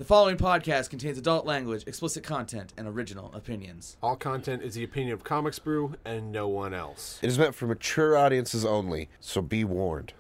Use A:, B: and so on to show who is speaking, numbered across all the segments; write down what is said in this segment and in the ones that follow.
A: The following podcast contains adult language, explicit content, and original opinions.
B: All content is the opinion of Comics Brew and no one else.
C: It is meant for mature audiences only, so be warned.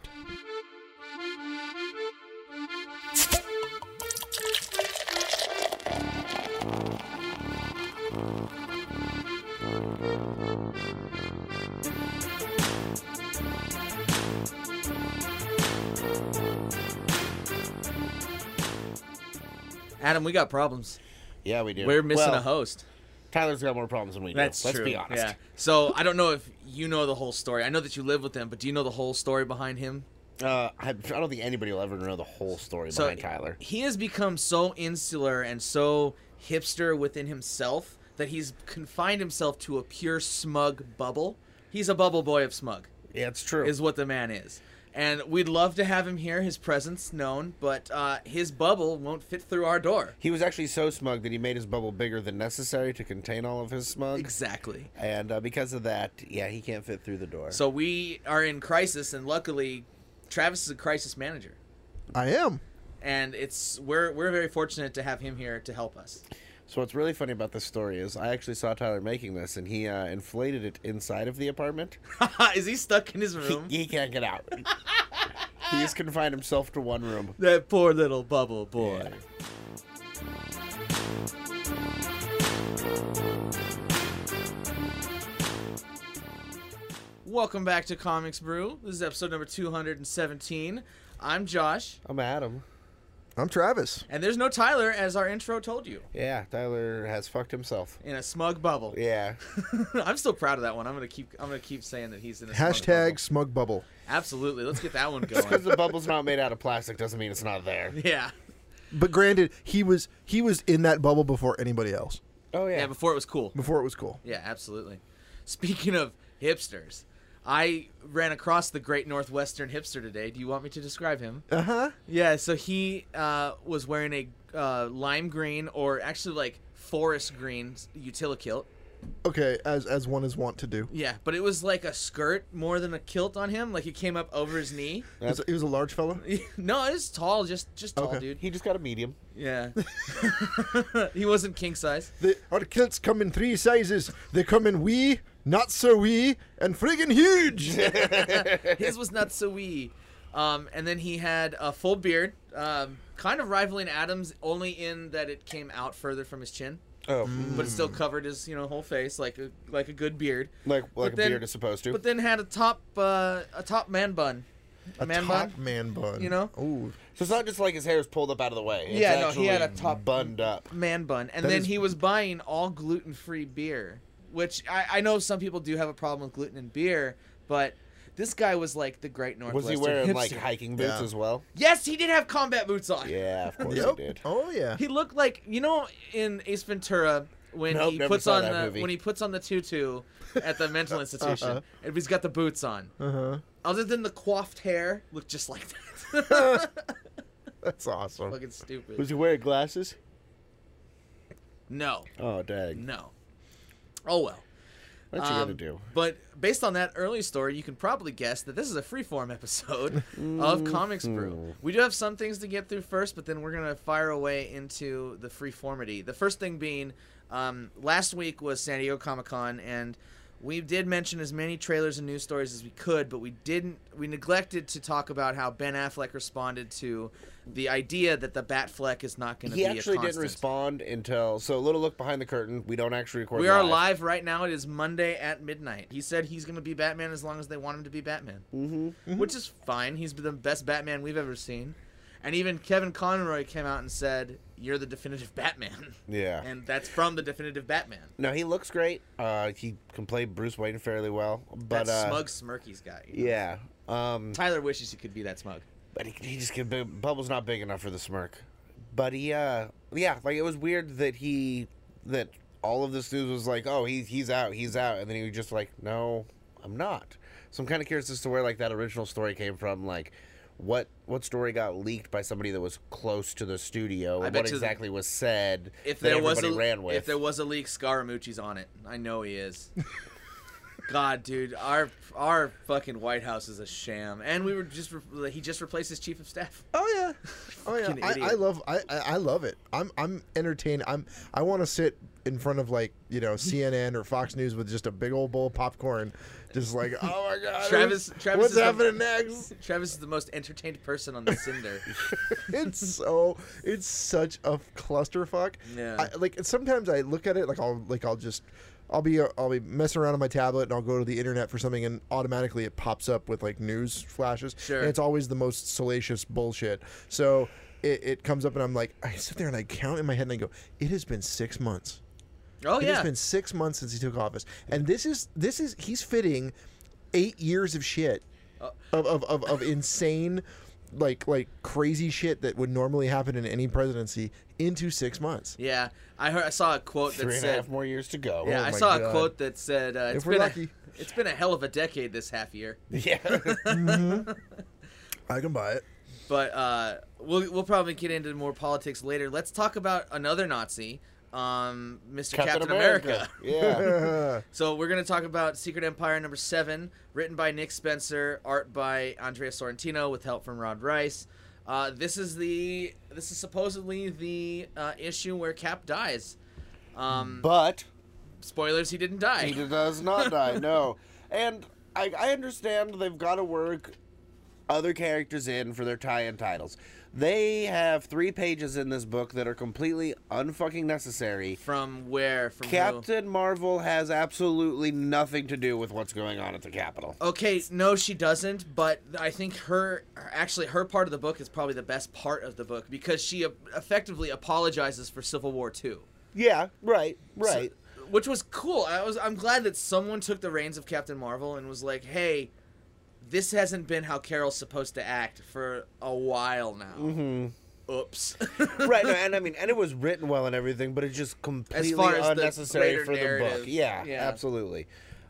A: Adam, we got problems.
C: Yeah, we do.
A: We're missing
C: Well,
A: a host.
C: Tyler's got more problems than we do.
A: That's
C: Let's
A: true.
C: be honest.
A: Yeah. So I don't know if you know the whole story. I know that you live with him, but do you know the whole story behind him?
C: I don't think anybody will ever know the whole story behind Tyler.
A: He has become so insular and so hipster within himself that he's confined himself to a pure smug bubble. He's a bubble boy of smug.
C: Yeah, it's true.
A: Is what the man is. And we'd love to have him here, his presence known, but his bubble won't fit through our door.
C: He was actually so smug that he made his bubble bigger than necessary to contain all of his smug.
A: Exactly.
C: And because of that, yeah, he can't fit through the door.
A: So we are in crisis, and luckily, Travis is a crisis manager.
D: I am.
A: And we're very fortunate to have him here to help us.
C: So what's really funny about this story is I actually saw Tyler making this, and he inflated it inside of the apartment.
A: Is he stuck in his room?
C: He can't get out. He's confined himself to one room.
A: That poor little bubble boy. Welcome back to Comics Brew. This is episode number 217. I'm Josh.
C: I'm Adam.
D: I'm Travis.
A: And there's no Tyler, as our intro told you.
C: Yeah, Tyler has fucked himself.
A: In a smug bubble.
C: Yeah.
A: I'm still proud of that one. I'm gonna keep saying that he's in a smug
D: Hashtag
A: bubble.
D: smug bubble.
A: Absolutely. Let's get that one
C: Just because
A: going.
C: the bubble's not made out of plastic doesn't mean it's not there.
A: Yeah.
D: But granted, he was in that bubble before anybody else.
C: Oh,
A: Yeah, before it was cool.
D: Before it was cool.
A: Yeah, absolutely. Speaking of hipsters, I ran across the Great Northwestern hipster today. Do you want me to describe him?
D: Uh-huh.
A: Yeah, so he was wearing a lime green, or actually like forest green utilikilt.
D: Okay, as one is wont to do.
A: Yeah, but it was like a skirt more than a kilt on him. Like it came up over his knee.
D: He was a large fella?
A: No, it was tall, just tall,
D: Okay.
A: dude.
C: He just got a medium.
A: Yeah. He wasn't king size.
D: Our kilts come in 3 sizes. They come in wee, not so wee, and friggin' huge.
A: His was not so wee. And then he had a full beard, kind of rivaling Adam's, only in that it came out further from his chin.
C: Oh.
A: But it still covered his, whole face like a good beard.
C: Like a
A: then-
C: beard is supposed to.
A: But then had a top man bun.
D: A
A: man
D: top
A: bun.
D: man bun.
A: You know?
D: Ooh.
C: So it's not just like his hair is pulled up out of the way. It's
A: Yeah, no, he had
C: actually
A: a top
C: bunned up.
A: Man bun. And
D: That
A: then
D: is-
A: he was buying all gluten-free beer, which I know some people do have a problem with gluten in beer, but this guy was like the Great
C: Was
A: Northwestern
C: he wearing
A: hipster.
C: like hiking boots
D: Yeah.
C: as well?
A: Yes, he did have combat boots on.
C: Yeah, of course
D: Yep.
C: he did.
D: Oh, yeah.
A: He looked like, in Ace Ventura when
C: Nope,
A: he
C: never
A: puts
C: saw
A: on
C: that
A: the
C: movie.
A: when he puts on the tutu at the mental institution, and he's got the boots on.
D: Uh-huh.
A: Other than the coiffed hair, looked just like that.
D: That's awesome.
A: Fucking stupid.
C: Was he wearing glasses?
A: No,
C: Oh, dang.
A: no. Oh well.
C: What you gonna do?
A: But based on that early story, you can probably guess that this is a freeform episode of Comics Brew. We do have some things to get through first, but then we're going to fire away into the freeformity. The first thing being, last week was San Diego Comic-Con, and we did mention as many trailers and news stories as we could, but we neglected to talk about how Ben Affleck responded to the idea that the Batfleck is not going to be
C: He
A: a
C: actually
A: constant.
C: didn't respond until... So, a little look behind the curtain. We don't actually record
A: We are live right now. It is Monday at midnight. He said he's going to be Batman as long as they want him to be Batman. Mm-hmm. Which is fine. He's the best Batman we've ever seen. And even Kevin Conroy came out and said, "You're the definitive Batman."
C: Yeah.
A: And that's from the definitive Batman.
C: No, he looks great. He can play Bruce Wayne fairly well. But,
A: That smug, smirky's guy.
C: Yeah.
A: Tyler wishes he could be that smug.
C: But he just can... Bubble's not big enough for the smirk. But he, yeah, like, it was weird that all of this news was like, oh, he's out. And then he was just like, no, I'm not. So I'm kind of curious as to where, like, that original story came from. Like, what story got leaked by somebody that was close to the studio?
A: I
C: And
A: bet
C: what
A: you
C: exactly was said
A: If
C: that
A: there was
C: everybody ran with?
A: if there was a leak, Scaramucci's on it. I know he is. God, dude, our fucking White House is a sham, and we were he just replaced his chief of staff.
D: Oh yeah, oh yeah.
A: Fucking
D: I
A: idiot.
D: love it. I'm entertained. I want to sit in front of CNN or Fox News with just a big old bowl of popcorn, just like, oh my god,
A: Travis
D: what's
A: is
D: happening next?
A: Travis is the most entertained person on the Cinder.
D: It's such a clusterfuck.
A: Yeah.
D: Sometimes I look at it I'll be messing around on my tablet and I'll go to the internet for something and automatically it pops up with news flashes.
A: Sure.
D: And it's always the most salacious bullshit. So it comes up and I'm like, I sit there and I count in my head and I go, it has been 6 months.
A: Oh
D: It
A: yeah.
D: has been 6 months since he took office, and this is he's fitting 8 years of shit, of insane, like crazy shit that would normally happen in any presidency into 6 months.
A: Yeah, I saw a quote that
C: 3.5
A: said.
C: more years to go.
A: Yeah,
D: Oh
A: I
D: my
A: saw a
D: God.
A: quote that said
D: If we're lucky.
A: it's been a hell of a decade this half year.
C: Yeah.
D: I can buy it.
A: But we'll probably get into more politics later. Let's talk about another Nazi, Mr. Captain America.
C: Yeah.
A: So we're gonna talk about Secret Empire #7, written by Nick Spencer, art by Andrea Sorrentino with help from Rod Rice. This is supposedly the issue where Cap dies.
C: But
A: Spoilers: he didn't die.
C: he does not die, no. And I understand they've got to work other characters in for their tie-in titles. They have 3 pages in this book that are completely unfucking necessary.
A: From where? From who?
C: Captain Marvel has absolutely nothing to do with what's going on at the Capitol.
A: Okay, no, she doesn't. But I think her part of the book is probably the best part of the book because she effectively apologizes for Civil War II.
C: Yeah, right.
A: Which was cool. I'm glad that someone took the reins of Captain Marvel and was like, "Hey, this hasn't been how Carol's supposed to act for a while now." Mm-hmm. Oops.
C: Right, no, and I mean, and it was written well and everything, but it's just completely
A: far as the
C: unnecessary
A: greater
C: for the
A: narrative,
C: book. Yeah,
A: yeah.
C: absolutely.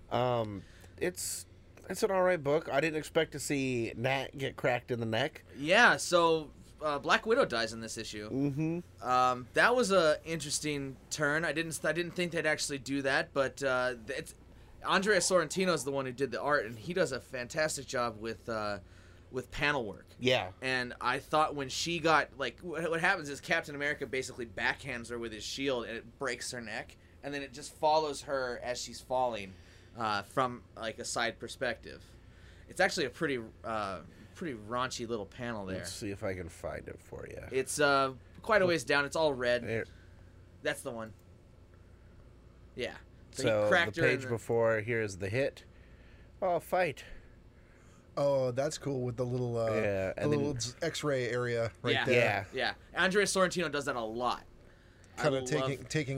C: It's an alright book. I didn't expect to see Nat get cracked in the neck.
A: Yeah. So Black Widow dies in this issue.
C: Mm-hmm.
A: That was a interesting turn. I didn't think they'd actually do that, but it's Andrea Sorrentino is the one who did the art, and he does a fantastic job with panel work.
C: Yeah.
A: And I thought when she got what happens is Captain America basically backhands her with his shield, and it breaks her neck, and then it just follows her as she's falling from a side perspective. It's actually a pretty raunchy little panel there.
C: Let's see if I can find it for you.
A: It's quite a ways down. It's all red.
C: There.
A: That's the one. Yeah.
C: So
A: he cracked
C: the
A: her.
C: page before here is the hit. Oh, fight.
D: Oh, that's cool with the little
C: Yeah, and then-
D: X-ray area right
A: Yeah.
D: there.
A: Yeah. Andrea Sorrentino does that a lot.
D: Kind
A: I
D: of
A: love-
D: taking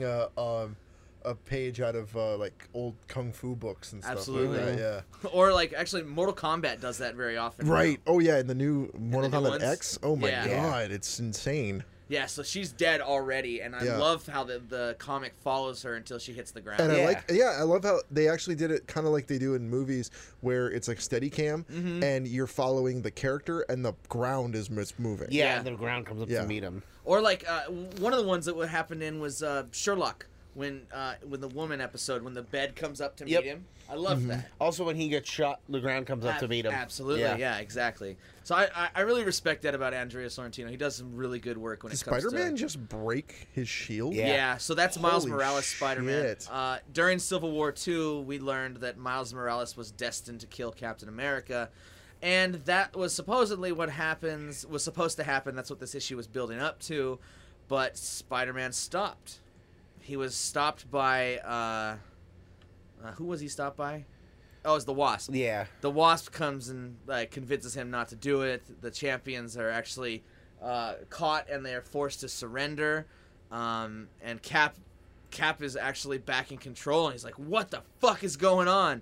D: a page out of old kung fu books and stuff.
A: Absolutely.
D: Like that, yeah.
A: Or actually Mortal Kombat does that very often.
D: Right. Oh yeah, in the new Mortal
A: the new
D: Kombat
A: ones?
D: X. Oh my
A: Yeah.
D: god, it's insane.
A: Yeah, so she's dead already, and I
D: Yeah.
A: love how the comic follows her until she hits the ground.
D: And
C: Yeah.
D: I love how they actually did it kind of like they do in movies where it's like steady cam
A: Mm-hmm.
D: and you're following the character and the ground is moving.
C: Yeah,
A: Yeah.
C: and the ground comes up
D: Yeah.
C: to meet him.
A: Or one of the ones that would happen in was Sherlock when the woman episode when the bed comes up to
C: Yep.
A: meet him. I love that.
C: Also, when he gets shot, the ground comes up to meet him.
A: Absolutely, yeah, exactly. So I really respect that about Andrea Sorrentino. He does some really good work when
D: Did
A: it comes to
D: Spider-Man just break his shield?
C: Yeah.
A: Yeah, so that's Miles
D: Holy
A: Morales' Spider-Man.
D: shit.
A: During Civil War II, we learned that Miles Morales was destined to kill Captain America, and that was supposedly was supposed to happen. That's what this issue was building up to, but Spider-Man stopped. He was stopped by who was he stopped by? Oh, it was the Wasp.
C: Yeah.
A: The Wasp comes and convinces him not to do it. The champions are actually caught and they are forced to surrender. And Cap is actually back in control, and he's like, "What the fuck is going on?"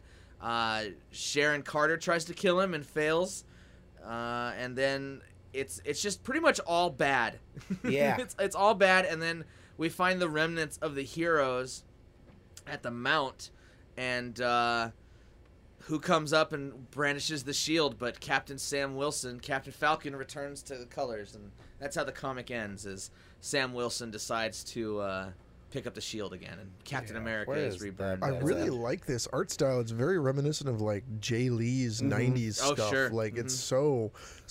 A: Sharon Carter tries to kill him and fails, and then it's just pretty much all bad.
C: Yeah.
A: it's all bad, and then we find the remnants of the heroes at the Mount, and who comes up and brandishes the shield, but Captain Sam Wilson, Captain Falcon, returns to the colors, and that's how the comic ends, is Sam Wilson decides to pick up the shield again, and Captain America
C: where
A: is
C: is
A: reburned.
C: that?
D: I
C: That's
D: really
C: it.
D: like this art style. It's very reminiscent of like Jay Lee's '90s
A: Oh,
D: stuff.
A: sure.
D: Like it's so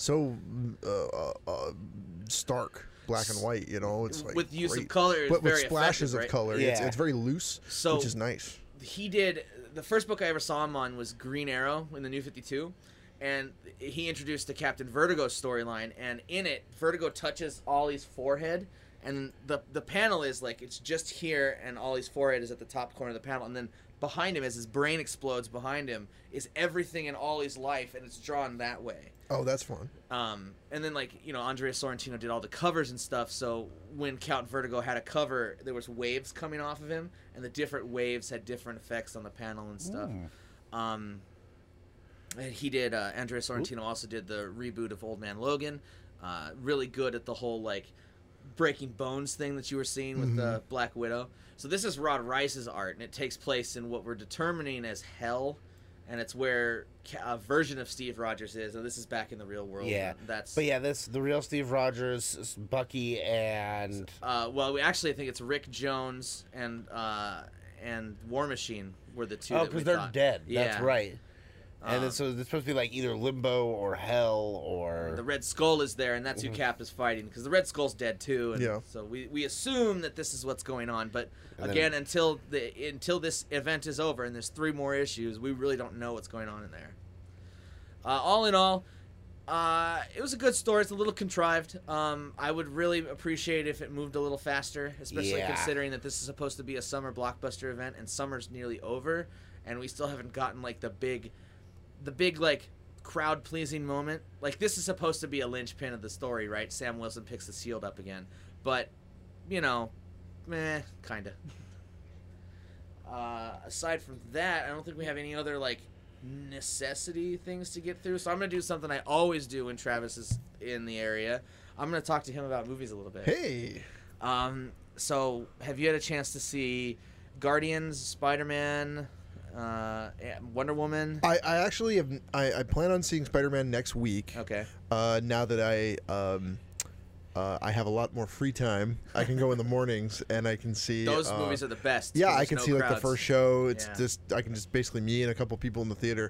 D: stark, black and white. You know, it's like
A: With use of
D: great.
A: color, it's
D: but with
A: very
D: splashes
A: effective,
D: of
A: right?
D: color.
C: Yeah.
D: It's very loose,
A: So-
D: which is nice.
A: He did the first book I ever saw him on was Green Arrow in the New 52, and he introduced the Captain Vertigo storyline, and in it Vertigo touches Ollie's forehead, and the panel is like it's just here, and Ollie's forehead is at the top corner of the panel, and then behind him, as his brain explodes behind him, is everything in Ollie's life, and it's drawn that way.
D: Oh, that's fun.
A: And then, like, you know, Andrea Sorrentino did all the covers and stuff, so when Count Vertigo had a cover, there was waves coming off of him, and the different waves had different effects on the panel and stuff. And he did, Andrea Sorrentino also did the reboot of Old Man Logan. Really good at the whole, like, breaking bones thing that you were seeing with the Black Widow. So this is Rod Rice's art, and it takes place in what we're determining as hell, and it's where a version of Steve Rogers is, and this is back in the real world.
C: Yeah,
A: That's
C: but yeah, the real Steve Rogers, is Bucky, and
A: well, we actually think it's Rick Jones and War Machine were the two.
C: oh,
A: that we
C: because they're
A: thought.
C: dead.
A: Yeah.
C: That's right. And then, so it's supposed to be like either Limbo or Hell or
A: The Red Skull is there, and that's who Cap is fighting, because the Red Skull's dead too. And
D: Yeah.
A: So we assume that this is what's going on, but
C: And
A: again, until this event is over and there's 3 more issues, we really don't know what's going on in there. All in all, it was a good story. It's a little contrived. I would really appreciate if it moved a little faster, especially
C: Yeah.
A: considering that this is supposed to be a summer blockbuster event, and summer's nearly over, and we still haven't gotten like the big like crowd pleasing moment. Like, this is supposed to be a linchpin of the story, right? Sam Wilson picks the shield up again, but you know, kinda. Aside from that, I don't think we have any other like necessity things to get through. So I'm gonna do something I always do when Travis is in the area. I'm gonna talk to him about movies a little bit.
D: Hey,
A: So have you had a chance to see Guardians, Spider-Man, Wonder Woman?
D: I actually have. I plan on seeing Spider-Man next week.
A: Okay.
D: Now that I have a lot more free time, I can go in the mornings and I can see
A: Those movies are the best.
D: Yeah,
A: 'cause
D: I
A: there's
D: can
A: no
D: see like the
A: crowds.
D: first show. It's
A: Yeah.
D: just I can just basically me and a couple people in the theater.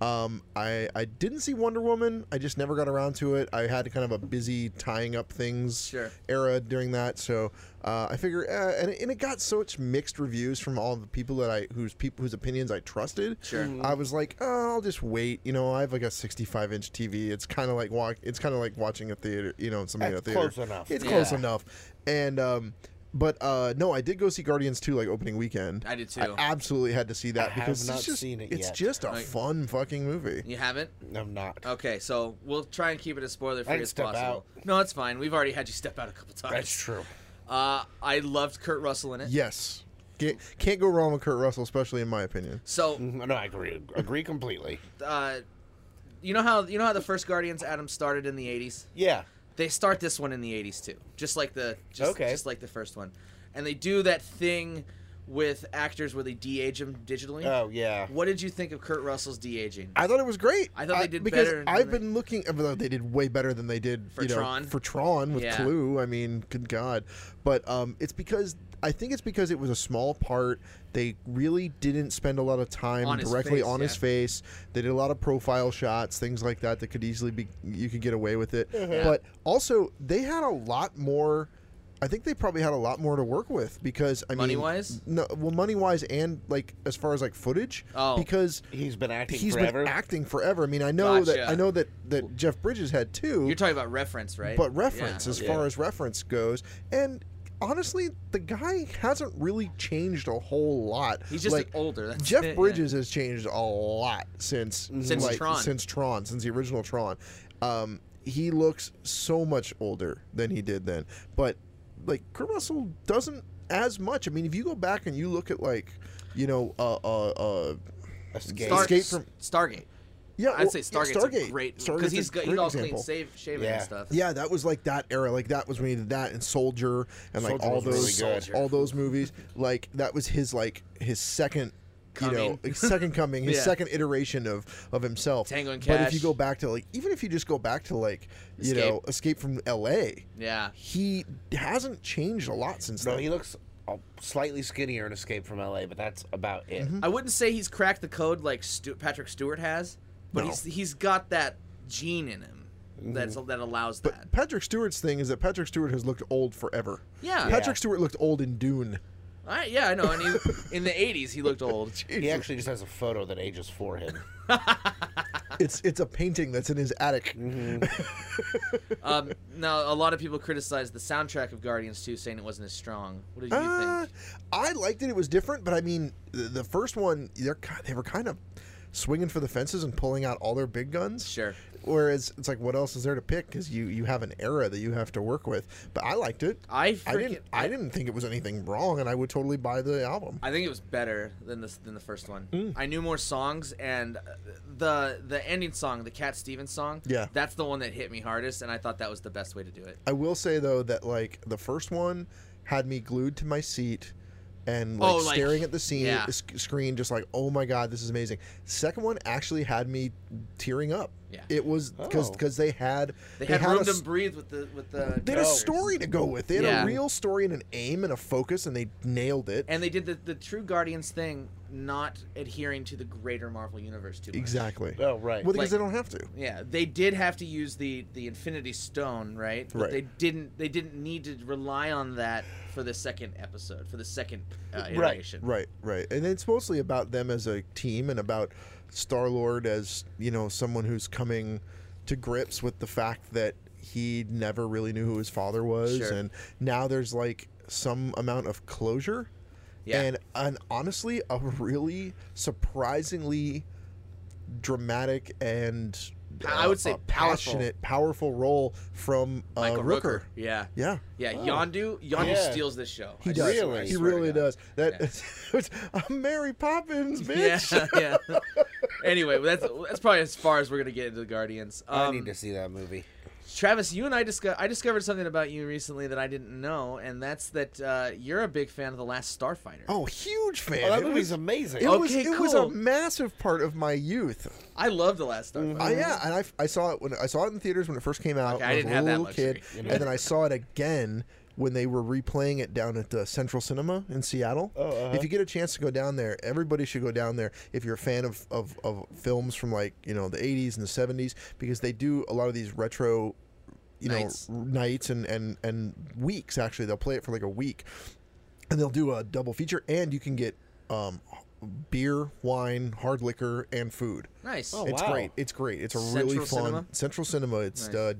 D: I didn't see Wonder Woman. I just never got around to it. I had kind of a busy tying up things
A: Sure.
D: era during that. So I figure, and it got such mixed reviews from all the people that whose opinions I trusted.
A: Sure.
D: I was like, oh, I'll just wait. You know, I have like a 65-inch TV. It's kind of like watching a theater. You know, something in a
C: That's
D: theater.
C: close enough.
D: It's
A: Yeah.
D: close enough. And but no, I did go see Guardians 2 like opening weekend.
A: I did too.
D: I absolutely had to see that
C: I
D: because
C: have not
D: it's just,
C: seen it
D: it's
C: yet.
D: just a
A: Like-
D: fun fucking movie.
A: You haven't?
C: I'm not.
A: Okay, so we'll try and keep it as spoiler-free
C: I can
A: as
C: step
A: possible. No, it's fine. We've already had you step out a couple times.
C: That's true.
A: I loved Kurt Russell in it.
D: Yes, can't go wrong with Kurt Russell, especially in my opinion.
A: So,
C: No, I agree completely.
A: you know how the first Guardians Adam started in the 80s?
C: Yeah.
A: They start this one in the 80s too, just like the
C: Okay.
A: first one, and they do that thing with actors where they de-age them digitally.
C: Oh yeah.
A: What did you think of Kurt Russell's de-aging?
D: I thought it was great.
A: I thought they did
D: because
A: better than
D: I've
A: they-
D: been looking. Well, they did way better than they did
A: For Tron?
D: For Tron with
A: Yeah.
D: Clue. I mean, good God! But it's because it was a small part. They really didn't spend a lot of time
A: On his
D: directly
A: face,
D: on his
A: yeah.
D: face. They did a lot of profile shots, things like that could easily be you could get away with it.
A: Yeah.
D: But also they had a lot more. I think they probably had a lot more to work with because I mean,
A: Money-wise?
D: no, well, money wise and like as far as like footage,
A: Oh.
D: because
C: He's been acting
D: he's
C: forever.
D: been acting forever. I mean, I know
A: Gotcha.
D: that Jeff Bridges had too,
A: You're talking about reference, right?
D: but reference
A: Yeah.
D: as
C: Yeah.
D: far as reference goes, and honestly, the guy hasn't really changed a whole lot.
A: He's just
D: like,
A: older. That's
D: Jeff
A: it, yeah.
D: Bridges has changed a lot since
A: Tron.
D: since the original Tron. He looks so much older than he did then, but like Kurt Russell doesn't as much. I mean, if you go back and you look at like, you know,
C: Escape.
D: Escape from-
A: Stargate.
D: yeah,
A: I'd say Stargate's a great
D: Stargate's
A: because
D: a
A: he's
D: great
A: all
D: example.
A: clean shaven
C: Yeah.
A: and stuff.
D: Yeah, that was like that era. Like that was when he did that and Soldier and like
C: Soldier
D: all
C: was really
D: those
C: good.
D: all those movies. Like that was his second
A: Coming.
D: his second coming, his
A: Yeah.
D: second iteration of himself.
A: Tango and
D: But if
A: Cash.
D: you go back to like even if you just go back to like you know Escape from L.A.,
A: Yeah.
D: he hasn't changed a lot since
C: No,
D: then.
C: he looks slightly skinnier in Escape from L.A., but that's about it.
A: I wouldn't say he's cracked the code like Patrick Stewart has, but
D: No.
A: he's got that gene in him that allows that.
D: But Patrick Stewart's thing is that Patrick Stewart has looked old forever.
A: Yeah.
D: Patrick Stewart looked old in Dune.
A: Yeah, I know. And in the 80s, he looked old.
C: He actually just has a photo that ages for him.
D: It's a painting that's in his attic.
A: Now, a lot of people criticized the soundtrack of Guardians 2, saying it wasn't as strong. What did you think?
D: I liked it. It was different, but I mean, the first one, they were kind of swinging for the fences and pulling out all their big guns.
A: Sure.
D: Whereas it's like, what else is there to pick? Because you have an era that you have to work with. But I liked it. I didn't think it was anything wrong, and I would totally buy the album.
A: I think it was better than the first one. I knew more songs, and the ending song, the Cat Stevens song,
D: Yeah.
A: that's the one that hit me hardest, and I thought that was the best way to do it.
D: I will say though that like the first one had me glued to my seat and like staring at the screen, just like, oh my god, this is amazing. Second one actually had me tearing up.
A: Yeah.
D: It was because they had
A: room to breathe with the.
D: They had a story to go with. They had
A: Yeah.
D: a real story and an aim and a focus, and they nailed it.
A: And they did the true Guardians thing, not adhering to the greater Marvel universe too much.
D: Exactly.
C: Oh, right.
D: Well, because
A: Like-
D: they don't have to.
A: Yeah, they did have to use the Infinity Stone, right? But
D: Right.
A: They didn't need to rely on that for the second episode, for the second iteration.
D: Right. And it's mostly about them as a team and about Star-Lord as, someone who's coming to grips with the fact that he never really knew who his father was.
A: Sure.
D: And now there's like some amount of closure.
A: Yeah.
D: And honestly, a really surprisingly dramatic and
A: I would say
D: a passionate, powerful role from
A: Michael
D: Rooker.
A: Yeah.
D: Yeah.
A: Yeah, Yondu
C: Yeah.
A: steals this show.
D: He
A: I
D: does.
A: swear- I
D: He
A: swear to
D: really
A: God.
D: does. That I'm Mary Poppins, bitch.
A: Yeah, yeah. Anyway, that's probably as far as we're gonna get into the Guardians.
C: I need to see that movie.
A: Travis, you and I discovered something about you recently that I didn't know, and that's that you're a big fan of The Last Starfighter.
D: Oh, huge fan.
C: Oh, that
D: It
C: movie's
D: was-
C: amazing.
D: It was a
A: cool.
D: massive part of my youth.
A: I love The Last Starfighter.
D: Yeah, and I saw it in theaters when it first came out.
A: Okay, I
D: when
A: didn't
D: was a
A: have that
D: little kid,
A: luxury.
D: and then I saw it again when they were replaying it down at the Central Cinema in Seattle. If you get a chance to go down there, everybody should go down there if you're a fan of films from like the 80s and the 70s, because they do a lot of these retro nights and weeks. Actually, they'll play it for like a week, and they'll do a double feature, and you can get beer, wine, hard liquor, and food.
A: Nice.
C: Oh,
D: It's
C: wow.
D: great. It's great. It's a
A: Central
D: really fun
A: Cinema?
D: Central Cinema. It's
A: Nice.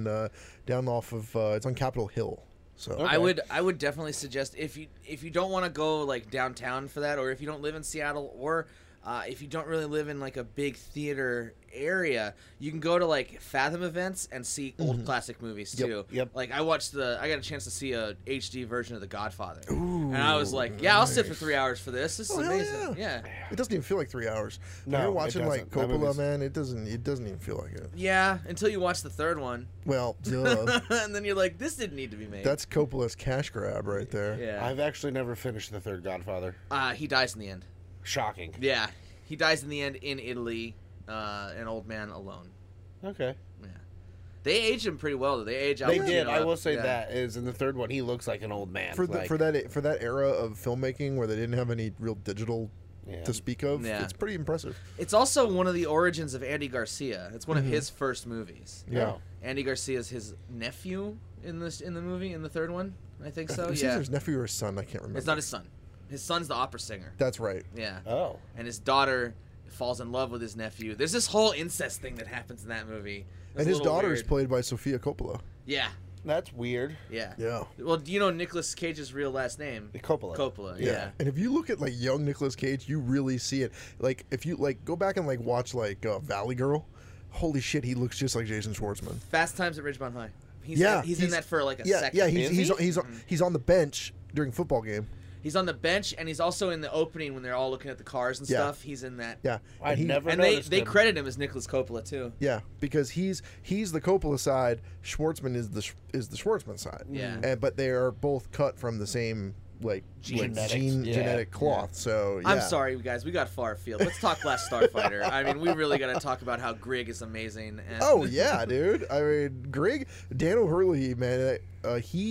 D: down off of it's on Capitol Hill. So
C: Okay.
A: I would definitely suggest if you don't want to go like downtown for that, or if you don't live in Seattle, or if you don't really live in like a big theater area, you can go to like Fathom events and see old classic movies
D: Yep,
A: too.
C: yep.
A: Like I got a chance to see a HD version of The Godfather, and I was like, yeah, I'll sit for 3 hours for this. This is
D: Oh, hell
A: amazing.
D: yeah.
A: Yeah.
D: it doesn't even feel like 3 hours. When
C: No,
D: you're
C: it
D: watching like
C: doesn't. That
D: Coppola,
C: movie's-
D: man, it doesn't even feel like it.
A: Yeah, until you watch the third one,
D: Well, duh.
A: and then you're like, this didn't need to be made.
D: That's Coppola's cash grab right there.
A: yeah.
C: I've actually never finished the third Godfather.
A: He dies in the end.
C: Shocking.
A: Yeah, he dies in the end in Italy, an old man alone.
C: Okay.
A: Yeah, they aged him pretty well. Though. They age Al
C: They
A: Pacino
C: did. I
A: up.
C: will say
A: Yeah.
C: that is in the third one. He looks like an old man.
D: For
C: like,
D: that era of filmmaking where they didn't have any real digital
C: Yeah.
D: to speak of,
A: Yeah.
D: it's pretty impressive.
A: It's also one of the origins of Andy Garcia. It's one of his first movies.
D: Yeah.
C: Oh.
A: Andy Garcia is his nephew in the movie in the third one. I think so.
D: Is
A: Yeah,
D: his nephew or his son? I can't remember.
A: it's not his son. His son's the opera singer.
D: That's right.
A: Yeah,
C: Oh.
A: and his daughter falls in love with his nephew. There's this whole incest thing that happens in that movie. It's
D: And
A: a
D: his
A: little
D: daughter is
A: weird.
D: played by Sofia Coppola.
A: Yeah,
C: That's weird.
A: yeah.
D: Yeah.
A: Well, do you know Nicolas Cage's real last name?
C: Coppola.
A: Coppola. Yeah.
D: And if you look at like young Nicolas Cage, you really see it. Like if you like go back and like watch like Valley Girl, holy shit, he looks just like Jason Schwartzman.
A: Fast Times at Ridgemont High. He's
D: He's
A: in that for like a
D: Yeah,
A: second.
D: yeah,
C: Is
D: he's on the bench during football game.
A: He's on the bench, and he's also in the opening when they're all looking at the cars and
D: Yeah.
A: stuff. He's in that.
D: Yeah.
C: I
D: And he-
C: never
A: And they
C: noticed
A: they
C: him.
A: credit him as Nicolas Coppola too.
D: Yeah, because he's the Coppola side, Schwartzman is the Schwartzman side.
A: Yeah.
D: And but they are both cut from the same
C: Genetics, yeah.
D: genetic cloth. So yeah.
A: I'm sorry, you guys. We got far afield. Let's talk Last Starfighter. I mean, we really got to talk about how Grigg is amazing. And
D: Oh yeah, dude. I mean, Dan O'Hurley, man, he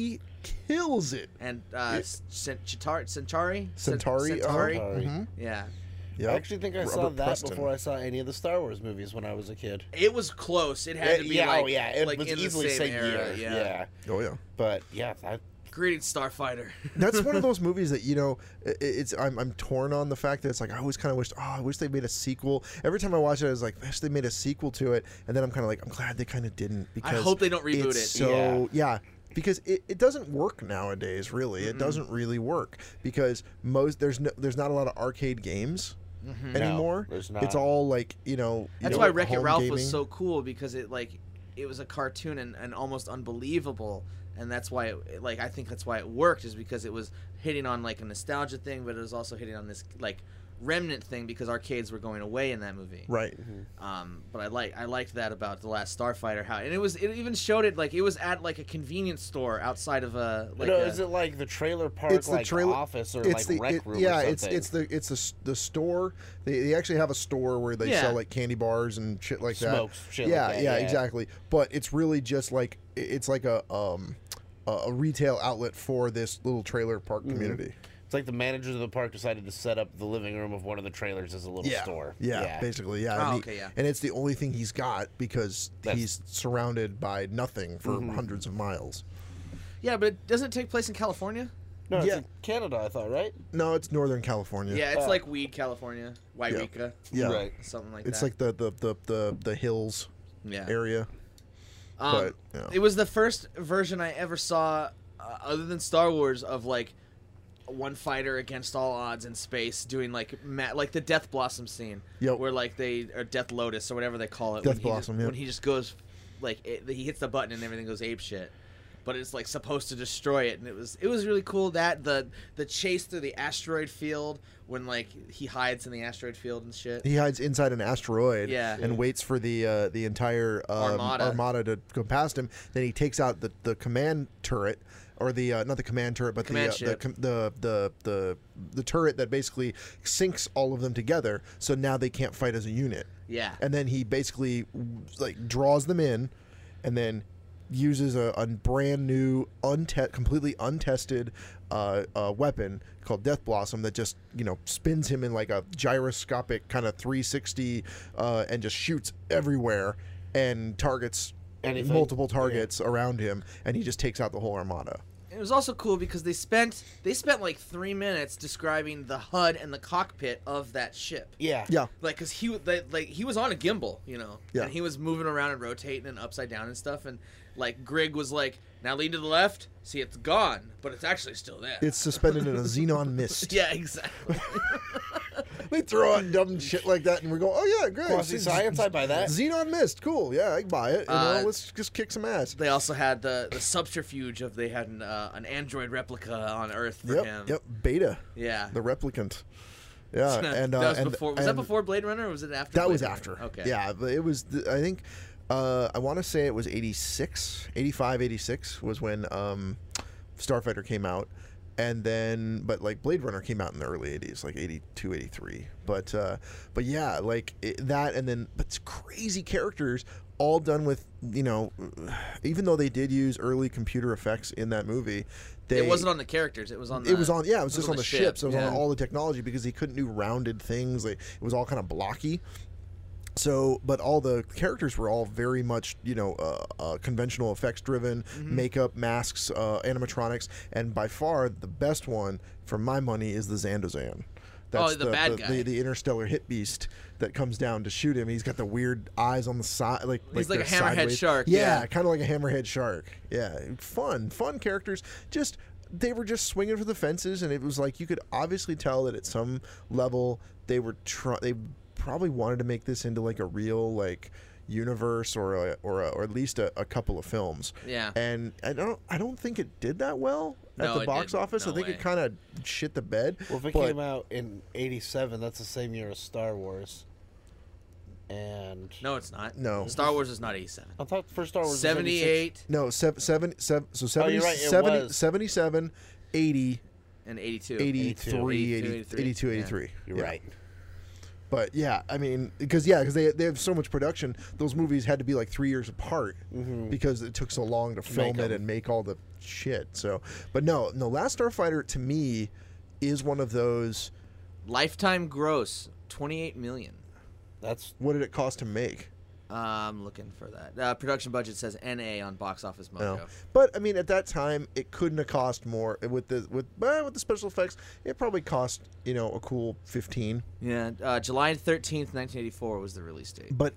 D: kills it.
A: And Centauri.
D: Centauri.
A: Centauri.
D: Mhm.
A: Yeah.
D: Yep.
C: I actually think I saw
D: Robert
C: that
D: Preston.
C: before I saw any of the Star Wars movies when I was a kid.
A: It was close. It had to be
C: yeah,
A: like,
C: oh yeah, it
A: like
C: was
A: in
C: easily
A: the same
C: same
A: era.
C: year.
A: Yeah.
D: Oh yeah.
C: But yeah,
A: Greetings, Starfighter.
D: That's one of those movies that I'm torn on the fact that it's like I always kind of I wish they made a sequel. Every time I watch it, I was like, I wish they made a sequel to it, and then I'm kind of like, I'm glad they kind of didn't because
A: I hope they don't reboot
D: it's
A: it.
D: So yeah. Because it doesn't work nowadays. Really, it doesn't really work because there's not a lot of arcade games anymore.
C: No, there's not.
D: It's all like
A: That's why Wreck-It
D: home
A: Ralph
D: gaming.
A: was so cool because it was a cartoon and almost unbelievable, and that's why I think that's why it worked is because it was hitting on like a nostalgia thing, but it was also hitting on this like remnant thing because arcades were going away in that movie.
D: Right.
A: But I liked that about The Last Starfighter, how and it even showed it like it was at like a convenience store outside of a
C: is it like the trailer park
D: It's the
C: like
D: trailer
C: office or
D: it's
C: like
D: the
C: rec room
D: yeah
C: or something?
D: it's the store. They actually have a store where they sell like candy bars and shit like that.
C: Smokes, shit
D: yeah,
C: like that,
D: yeah,
C: yeah.
D: exactly. But it's really just like it's like a retail outlet for this little trailer park community.
C: It's like the managers of the park decided to set up the living room of one of the trailers as a little store.
D: Yeah, basically, yeah.
A: Oh,
D: and,
A: okay, yeah.
D: And it's the only thing he's got because he's surrounded by nothing for hundreds of miles.
A: Yeah, but it doesn't take place in California.
C: No, it's
D: Yeah.
C: in Canada, I thought, right?
D: No, it's Northern California.
A: Yeah, it's like Weed, California, Wairika,
D: Yeah.
C: Right.
A: something like
D: It's
A: that.
D: like the hills
A: yeah.
D: area. But, yeah.
A: It was the first version I ever saw, other than Star Wars, of like one fighter against all odds in space doing like the Death Blossom scene,
D: Yep.
A: where like or Death Lotus or whatever they call it.
D: Death
A: when
D: Blossom,
A: when he just goes he hits the button and everything goes ape shit. But it's like supposed to destroy it, and it was really cool that the chase through the asteroid field when like he hides in the asteroid field and shit.
D: He hides inside an asteroid
A: Yeah.
D: and waits for the entire armada to go past him. Then he takes out the command turret, or the not the command turret, but
A: Command
D: the
A: ship.
D: the turret that basically syncs all of them together. So now they can't fight as a unit.
A: Yeah.
D: And then he basically like draws them in, and then uses a brand new, completely untested weapon called Death Blossom that just spins him in like a gyroscopic kind of 360 and just shoots everywhere and targets multiple targets around him, and he just takes out the whole armada.
A: It was also cool because they spent like 3 minutes describing the HUD and the cockpit of that ship.
C: Yeah.
D: Yeah.
A: Like, cause he was on a gimbal,
D: Yeah.
A: and he was moving around and rotating and upside down and stuff, and like Grig was like, "Now lean to the left. See, it's gone, but it's actually still there."
D: It's suspended in a xenon mist.
A: Yeah, exactly.
D: They throw out dumb shit like that, and we go, "Oh yeah, great.
C: Quasi science, I buy that.
D: Xenon mist, cool. Yeah, I can buy it. Let's just kick some ass."
A: They also had the subterfuge of they had an android replica on Earth for him.
D: Yep. Beta,
A: Yeah.
D: the replicant. Yeah, and
A: that was
D: and,
A: before. Was
D: and
A: that before Blade Runner, or was it after?
D: That
A: Blade
D: was
A: Runner?
D: after.
A: Okay.
D: Yeah, but it was. I think. I want to say it was 86, 85, 86 was when Starfighter came out, and then but Blade Runner came out in the early 80s, like 82, 83. But yeah, that, and then but it's crazy characters. All done with, even though they did use early computer effects in that movie,
A: It wasn't on the characters. It was on.
D: it was just on the
A: ship.
D: ships. It was on all the technology because they couldn't do rounded things. It was all kind of blocky. So, but all the characters were all very much, conventional effects driven, makeup, masks, animatronics, and by far the best one, for my money, is the Zandozan. That's
A: the bad guy.
D: the interstellar hit beast that comes down to shoot him. He's got the weird eyes on the side,
A: He's like a
D: they're
A: hammerhead
D: sideways.
A: shark.
D: Yeah, kind of like a hammerhead shark. Yeah, fun characters. They were just swinging for the fences, and it was like you could obviously tell that at some level they were they probably wanted to make this into like a real universe or at least a couple of films.
A: Yeah.
D: And I don't think it did that well at
A: No,
D: the
A: it
D: box
A: didn't.
D: office.
A: No
D: I think
A: way.
D: it kind of shit the bed.
C: Well, if it
D: but-
C: came out in 87, that's the same year as Star Wars. And
A: No, it's not.
D: No.
A: Star Wars is not 87.
C: I thought first Star Wars was
A: 78
D: No, 70, so 70,
C: Oh, you're right, it
D: 70
C: was.
D: 77, 80,
A: and 82.
D: 83,
A: 82,
D: 82,
A: yeah.
D: 83.
C: You're
D: Yeah.
C: right.
D: But yeah, I mean, because they have so much production, those movies had to be like 3 years apart because it took so long to film
C: Make
D: it
C: 'em.
D: and make all the shit. So, but no, Last Starfighter to me is one of those.
A: Lifetime gross, 28 million.
C: That's
D: What did it cost to make?
A: I'm looking for that. Production budget says NA on Box Office Mojo.
D: No. But I mean, at that time, it couldn't have cost more with the special effects. It probably cost a cool 15.
A: Yeah, July 13th, 1984 was the release date.
D: But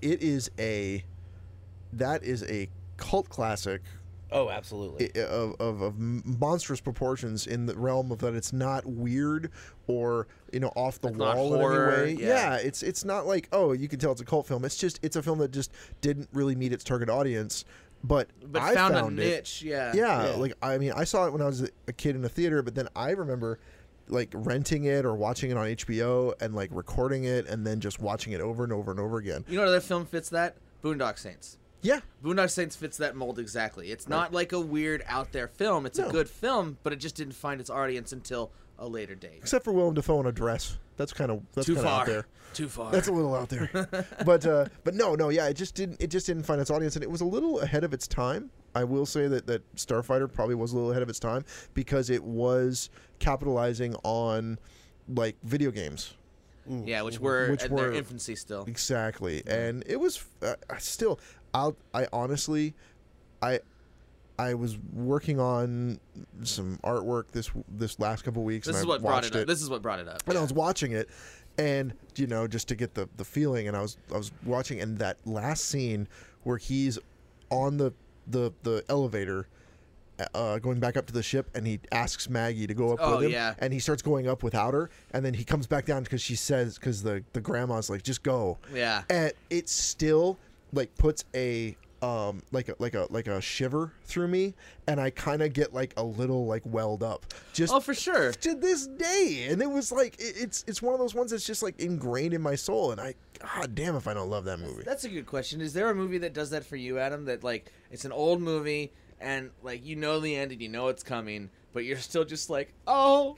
D: that is a cult classic
C: oh, absolutely.
D: of monstrous proportions in the realm of that it's not weird or off the
A: It's not
D: wall
A: horror,
D: in any way.
A: yeah.
D: It's not like, oh, you can tell it's a cult film. It's a film that just didn't really meet its target audience. But I
A: found a
D: it.
A: niche, yeah.
D: Yeah, like I mean, I saw it when I was a kid in a theater, but then I remember like renting it or watching it on HBO and like recording it and then just watching it over and over and over again.
A: You know what other film fits that? Boondock Saints.
D: Yeah.
A: Boondock Saints fits that mold exactly. It's not like a weird out there film. It's a good film, but it just didn't find its audience until a later date.
D: Except for Willem Dafoe in a dress. That's kind of
A: Too far.
D: out there.
A: Too far.
D: That's a little out there. but no, yeah, it just didn't find its audience, and it was a little ahead of its time. I will say that Starfighter probably was a little ahead of its time because it was capitalizing on like video games.
A: Yeah, which were in their infancy still.
D: Exactly, and it was still. I honestly, I was working on some artwork this last couple weeks.
A: This is what brought it up. This is what brought it up.
D: And I was watching it, and just to get the feeling, and I was watching, and that last scene where he's on the elevator. Going back up to the ship, and he asks Maggie to go up with him,
A: yeah.
D: and he starts going up without her, and then he comes back down because the grandma's like, just go.
A: Yeah.
D: And it still like puts a like a shiver through me, and I kind of get like a little like welled up just
A: for sure
D: to this day. And it was like it's one of those ones that's just like ingrained in my soul, and God damn if I don't love that movie.
A: That's a good question. Is there a movie that does that for you, Adam? That like it's an old movie and like the end and it's coming, but you're still just like, oh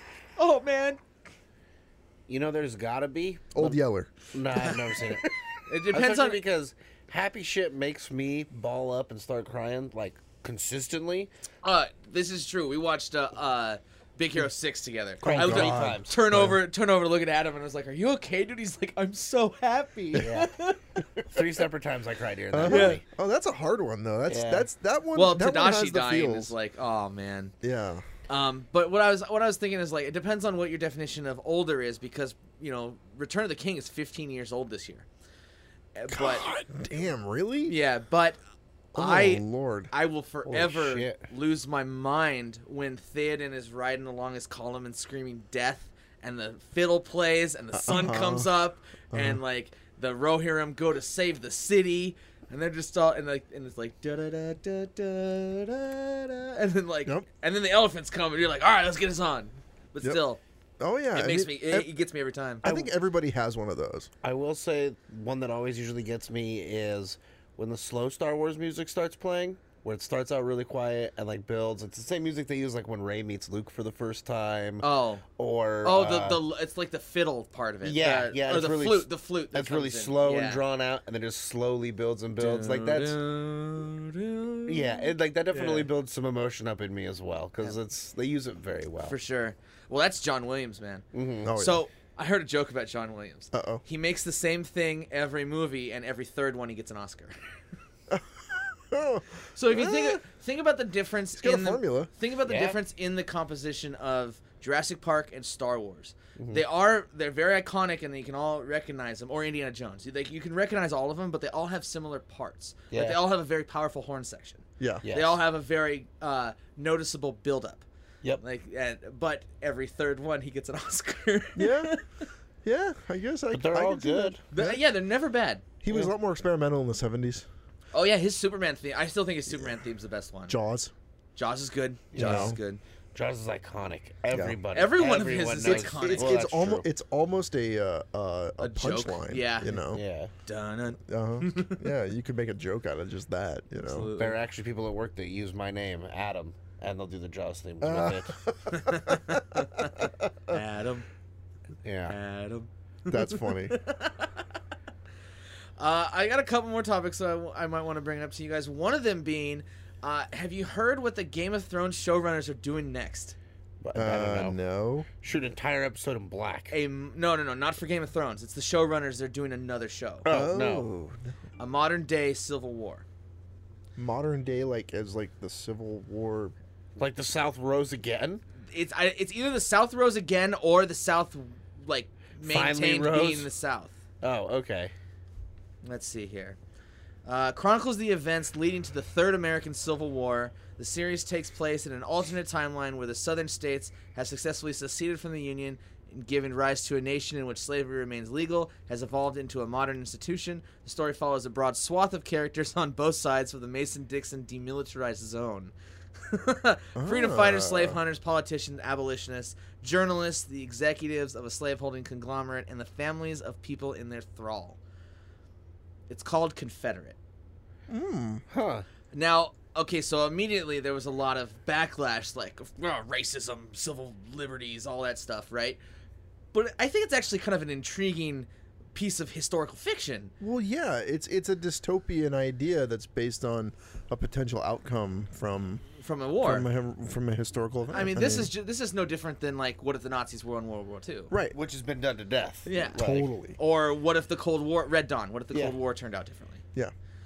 A: man.
C: There's gotta be
D: Old Yeller.
C: Nah, I've never seen it.
A: It depends on
C: because happy shit makes me ball up and start crying like consistently.
A: This is true. We watched Big Hero 6 together.
C: Cried
A: I was
C: 3
A: like,
C: times.
A: turn over to look at Adam, and I was like, "Are you okay, dude?" He's like, "I'm so happy."
C: Yeah. 3 separate times I cried during that movie.
D: Oh, that's a hard one though. That's that one.
A: Well,
D: that one has
A: Tadashi
D: the
A: dying
D: feels.
A: is like, oh man.
D: Yeah.
A: But what I was thinking is like, it depends on what your definition of older is, because Return of the King is 15 years old this year. But
D: God damn, really?
A: yeah, but
D: Oh, Lord.
A: I will forever
C: shit.
A: lose my mind when Theoden is riding along his column and screaming death, and the fiddle plays, and the sun comes up, and like the Rohirrim go to save the city, and they're just all and it's like da da da da da da, and then like and then the elephants come, and you're like, all right, let's get us on. But still,
D: Oh yeah,
A: it gets me every time.
D: I think everybody has one of those.
C: I will say one that always usually gets me is when the slow Star Wars music starts playing, where it starts out really quiet and like builds. It's the same music they use like when Rey meets Luke for the first time.
A: Oh.
C: Or
A: the it's like the fiddle part of it.
C: Yeah,
A: or
C: it's
A: the
C: really,
A: flute. The flute.
C: That's really slow and drawn out, and then just slowly builds and builds. Like that's like that definitely builds some emotion up in me as well, because they use it very well.
A: For sure. Well, that's John Williams, man.
C: Mm-hmm.
D: Oh,
A: So I heard a joke about John Williams.
D: Uh-oh.
A: He makes the same thing every movie, and every third one he gets an Oscar. So if you think about the difference
D: got a
A: in the
D: formula.
A: think about the
C: Yeah.
A: difference in the composition of Jurassic Park and Star Wars.
C: Mm-hmm.
A: They're very iconic, and you can all recognize them. Or Indiana Jones. You can recognize all of them, but they all have similar parts.
C: Yeah.
A: Like they all have a very powerful horn section.
D: Yeah.
C: Yeah.
A: They all have a very noticeable build-up.
C: Yep.
A: But every third one he gets an Oscar.
D: Yeah. Yeah. I guess I.
C: But they're
D: I
C: all
D: can see that.
C: good.
A: Yeah, they're never bad.
D: He was a lot more experimental in the 70s.
A: Oh yeah, his Superman theme. I still think his Superman theme's the best one.
D: Jaws.
A: Jaws is good.
D: Yeah.
A: Jaws is good.
C: Jaws is iconic. Everybody.
A: Every one of his is
C: knows-
A: iconic.
C: Well, that's true.
D: It's almost a
A: joke.
D: punchline.
A: Yeah.
D: You know.
C: Yeah.
A: Dun-dun.
D: Yeah. You could make a joke out of just that. You know.
A: Absolutely.
C: There are actually people at work that use my name, Adam, and they'll do the Jaws theme with it.
A: Adam.
C: Yeah.
A: Adam.
D: That's funny.
A: I got a couple more topics that I might want to bring up to you guys. One of them being Have you heard what the Game of Thrones showrunners are doing next?
C: I don't know.
D: No.
C: Shoot an entire episode in black.
A: No, not for Game of Thrones. It's the showrunners. They're doing another show.
C: Oh, no.
A: A modern day Civil War.
D: Modern day, like as like the Civil War.
C: Like the South rose again?
A: It's either the South rose again or the South like
C: Finally
A: maintained
C: rose?
A: being the South.
C: Oh, okay.
A: Let's see here. Chronicles the events leading to the Third American Civil War. The series takes place in an alternate timeline where the southern states have successfully seceded from the Union and given rise to a nation in which slavery remains legal, has evolved into a modern institution. The story follows a broad swath of characters on both sides of the Mason-Dixon demilitarized zone. Freedom fighters, slave hunters, politicians, abolitionists, journalists, the executives of a slaveholding conglomerate, and the families of people in their thrall. It's called Confederate.
C: Huh.
A: Now, okay, so immediately there was a lot of backlash, like racism, civil liberties, all that stuff, right? But I think it's actually kind of an intriguing piece of historical fiction.
D: Well, yeah, it's a dystopian idea that's based on a potential outcome from
A: From a war.
D: from a historical event.
A: I mean, this is no different than like what if the Nazis were in World War II?
D: right.
C: Which has been done to death.
A: Yeah.
C: Like,
D: Totally.
A: Or what if the Cold War, Red Dawn? What if the
C: Yeah.
A: Cold War turned out differently?
D: Yeah.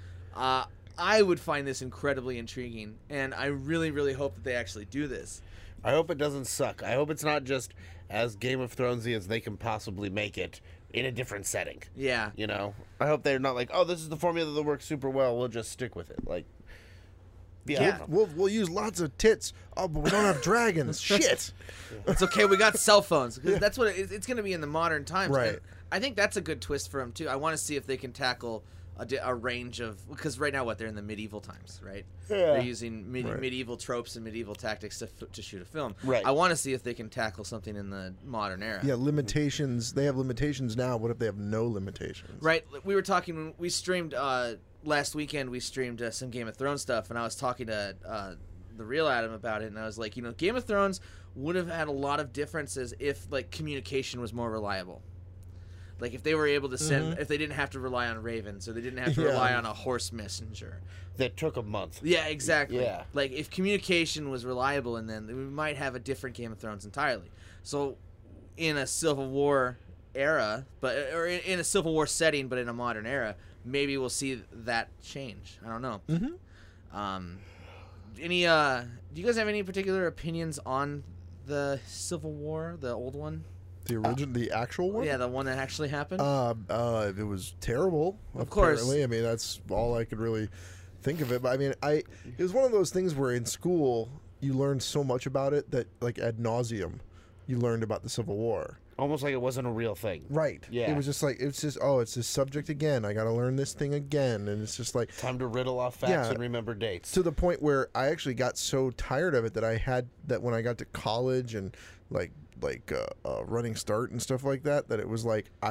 A: I would find this incredibly intriguing, and I really, really hope that they actually do this.
C: I hope it doesn't suck. I hope it's not just as Game of Thronesy as they can possibly make it in a different setting.
A: Yeah.
C: You know? I hope they're not like, oh, this is the formula that works super well. We'll just stick with it. Like, yeah.
D: We'll use lots of tits. Oh, but we don't have dragons. Shit.
A: It's okay. We got cell phones because that's what it's going to be in the modern times.
D: Right.
A: And I think that's a good twist for them too. I want to see if they can tackle a range of, because right now they're in the medieval times, right?
C: Yeah.
A: They're using
D: Right.
A: medieval tropes and medieval tactics to shoot a film.
C: Right.
A: I want to see if they can tackle something in the modern era.
D: Yeah, limitations. They have limitations now. What if they have no limitations?
A: Right. We were talking when we streamed last weekend. We streamed some Game of Thrones stuff, and I was talking to the real Adam about it, and I was like, Game of Thrones would have had a lot of differences if like communication was more reliable. Like if they were able to send, if they didn't have to rely on ravens, or they didn't have to
D: Yeah.
A: rely on a horse messenger.
C: That took a month.
A: Yeah, exactly.
C: Yeah.
A: Like if communication was reliable, and then we might have a different Game of Thrones entirely. So, in a Civil War era, or in a Civil War setting, but in a modern era, maybe we'll see that change. I don't know. Do you guys have any particular opinions on the Civil War, the old one?
D: The original, the actual one.
A: Yeah, the one that actually happened.
D: It was terrible.
A: Of course.
D: Apparently. I mean, that's all I could really think of it. But I mean, it was one of those things where in school you learned so much about it that, like, ad nauseum, you learned about the Civil War.
C: Almost like it wasn't a real thing.
D: Right.
C: Yeah.
D: It was just like, it's this subject again. I got to learn this thing again. And it's just like,
C: Time to riddle off facts
D: Yeah.
C: and remember dates.
D: to the point where I actually got so tired of it that when I got to college and like running start and stuff like that it was like I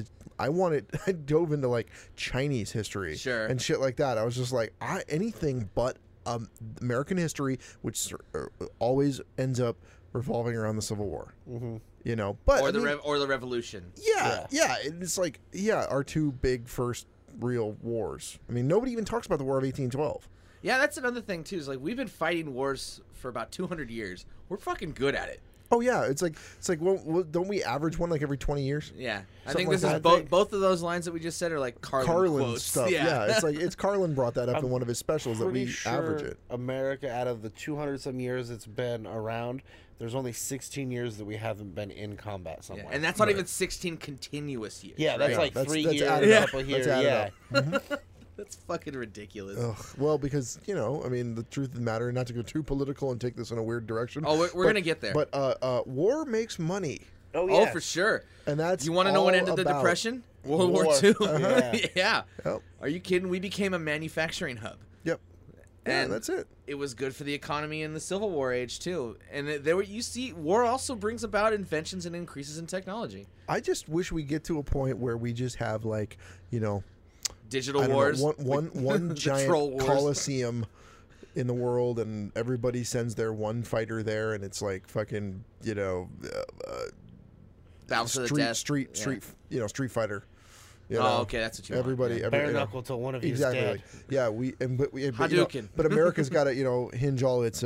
D: dove into like Chinese history
A: Sure.
D: and shit like that. I was just like anything but American history, which always ends up revolving around the Civil War. But
A: or
D: I
A: the
D: mean,
A: or the Revolution.
D: yeah, it's like our two big first real wars. I mean, nobody even talks about the War of 1812.
A: Yeah, that's another thing too. Is like we've been fighting wars for about 200 years. We're fucking good at it.
D: Oh yeah, it's like well, don't we average one like every 20 years?
A: Yeah, I
D: Something
A: think this
D: like
A: is
D: that.
A: both of those lines that we just said are like Carlin quotes.
D: stuff. Yeah, it's Carlin brought that up in one of his specials that
C: Pretty
D: we
C: sure
D: average it.
C: America, out of the 200 some years it's been around, there's only 16 years that we haven't been in combat somewhere.
A: Yeah, and that's not even 16 continuous years.
C: yeah, that's
A: right?
C: like
D: That's-
C: 3
D: that's
C: years,
D: added
C: a
D: up.
C: couple
D: That's
C: here.
D: added
C: Yeah.
D: up.
A: That's fucking ridiculous.
D: Ugh, well, because I mean, the truth of the matter, not to go too political and take this in a weird direction.
A: Oh, we're
D: but-
A: gonna get there.
D: But war makes money,
C: Oh,
A: Oh,
C: yeah.
A: for sure.
D: and that's
A: You want to know what
D: all
A: ended the
D: about-
A: Depression? World War
C: War.
A: II.
C: Yeah.
A: Yeah.
D: Yep.
A: Are you kidding? We became a manufacturing hub.
D: Yep. Yeah,
A: And
D: that's it.
A: It was good for the economy in the Civil War age too. And war also brings about inventions and increases in technology.
D: I just wish we get to a point where we just have like
A: Digital
D: I don't
A: wars.
D: know, one
A: The
D: giant
A: troll wars.
D: coliseum in the world, and everybody sends their one fighter there, and it's like fucking
A: Battle to the death.
D: Street Fighter, You
A: Oh,
D: know?
A: okay, that's what you
D: Everybody,
A: want.
C: Bare
D: you know.
C: knuckle till one of you
D: Exactly.
C: is dead.
D: Like, yeah, but, you know,
A: Hadouken.
D: but America's got to hinge all its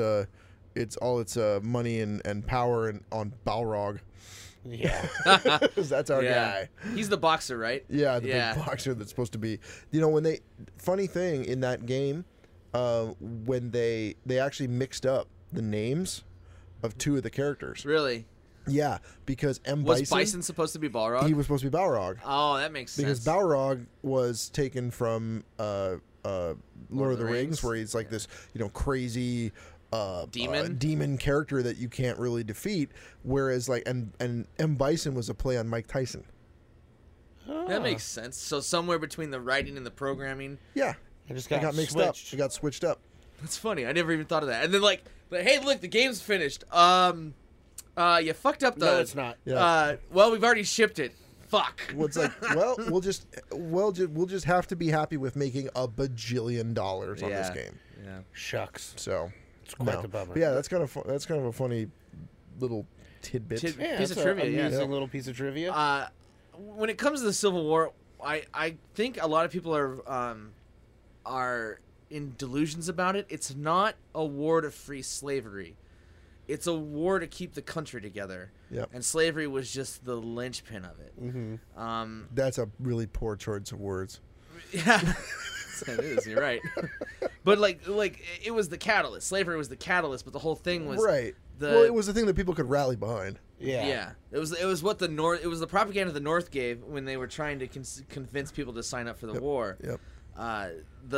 D: money and power and on Balrog.
C: Yeah.
D: 'Cause that's our
A: Yeah.
D: guy.
A: He's the boxer, right?
D: Yeah, the big boxer that's supposed to be. You know, when funny thing in that game, when they actually mixed up the names of two of the characters.
A: Really?
D: Yeah, because
A: Was Bison supposed to be Balrog?
D: he was supposed to be Balrog.
A: Oh, that makes sense.
D: Because Balrog was taken from Lord of the Rings, where he's like this, crazy
A: Demon?
D: demon character that you can't really defeat. Whereas like and M. Bison was a play on Mike Tyson.
A: That makes sense. So somewhere between the writing and the programming.
D: Yeah,
C: I just
D: it
C: got
D: got mixed
C: switched.
D: up. It got switched up.
A: That's funny. I never even thought of that. And then but hey, look, the game's finished. You fucked up the.
C: No, it's not.
D: Yeah.
A: Well, we've already shipped it. Fuck.
D: Well, it's like, well, we'll just have to be happy with making $1 bajillion on this game.
A: Yeah.
C: Shucks.
D: So
C: It's quite the bummer.
D: But yeah, that's kind of a funny little tidbit.
C: Yeah,
A: Piece
C: it's
A: of trivia, yeah.
C: amusing little piece of trivia.
A: When it comes to the Civil War, I think a lot of people are in delusions about it. It's not a war to free slavery. It's a war to keep the country together.
D: Yep.
A: And slavery was just the linchpin of it.
C: Mm-hmm.
D: That's a really poor choice of words.
A: Yeah, it is. You're right. But like it was the catalyst. Slavery was the catalyst, but the whole thing was
D: Right. Well, it was the thing that people could rally behind.
C: Yeah.
A: It was what the North. It was the propaganda the North gave when they were trying to convince people to sign up for the war.
D: Yep.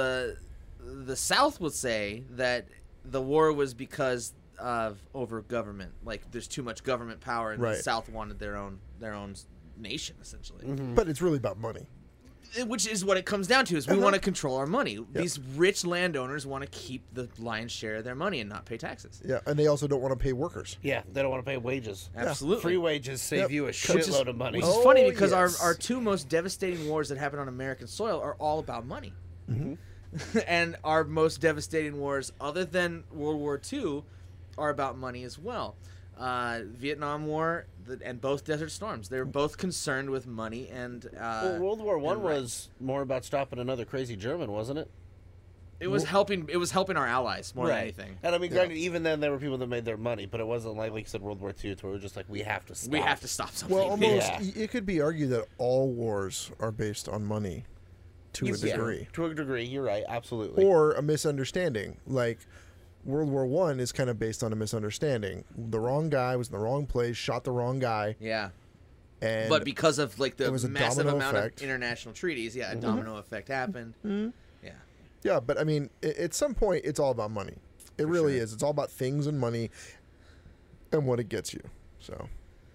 A: The South would say that the war was because of over government. Like there's too much government power, and
D: Right.
A: the South wanted their own nation essentially.
C: Mm-hmm.
D: But it's really about money.
A: Which is what it comes down to: is we want to control our money. These rich landowners want to keep the lion's share of their money and not pay taxes.
D: Yeah, and they also don't want to pay workers.
C: Yeah, they don't want to pay wages.
A: Absolutely.
C: Free wages save
D: Yep.
C: you a
A: Which is-
C: shitload of money.
A: Which is
D: Oh,
A: funny because
D: yes.
A: our two most devastating wars that happened on American soil are all about money.
C: Mm-hmm.
A: And our most devastating wars, other than World War II, are about money as well. Vietnam War and both Desert Storms. They were both concerned with money and.
C: Well, World War I
A: and
C: was more about stopping another crazy German, wasn't it?
A: It was helping. It was helping our allies more than anything.
C: And I mean, granted, even then there were people that made their money, but it wasn't like you said World War II, where it was just like we have to stop.
A: We have to stop something.
D: Well, almost.
C: Yeah.
D: It could be argued that all wars are based on money, to a
C: Yeah,
D: degree,
C: to a degree, you're right, absolutely.
D: or a misunderstanding. Like World War I is kind of based on a misunderstanding. The wrong guy was in the wrong place, shot the wrong guy,
A: Yeah.
D: and
A: But because of like the
D: it was a
A: massive
D: domino
A: amount
D: effect.
A: of international treaties, a domino effect happened. Yeah.
D: yeah. But I mean, at some point, it's all about money. It really
A: sure.
D: is. It's all about things and money, and what it gets you. So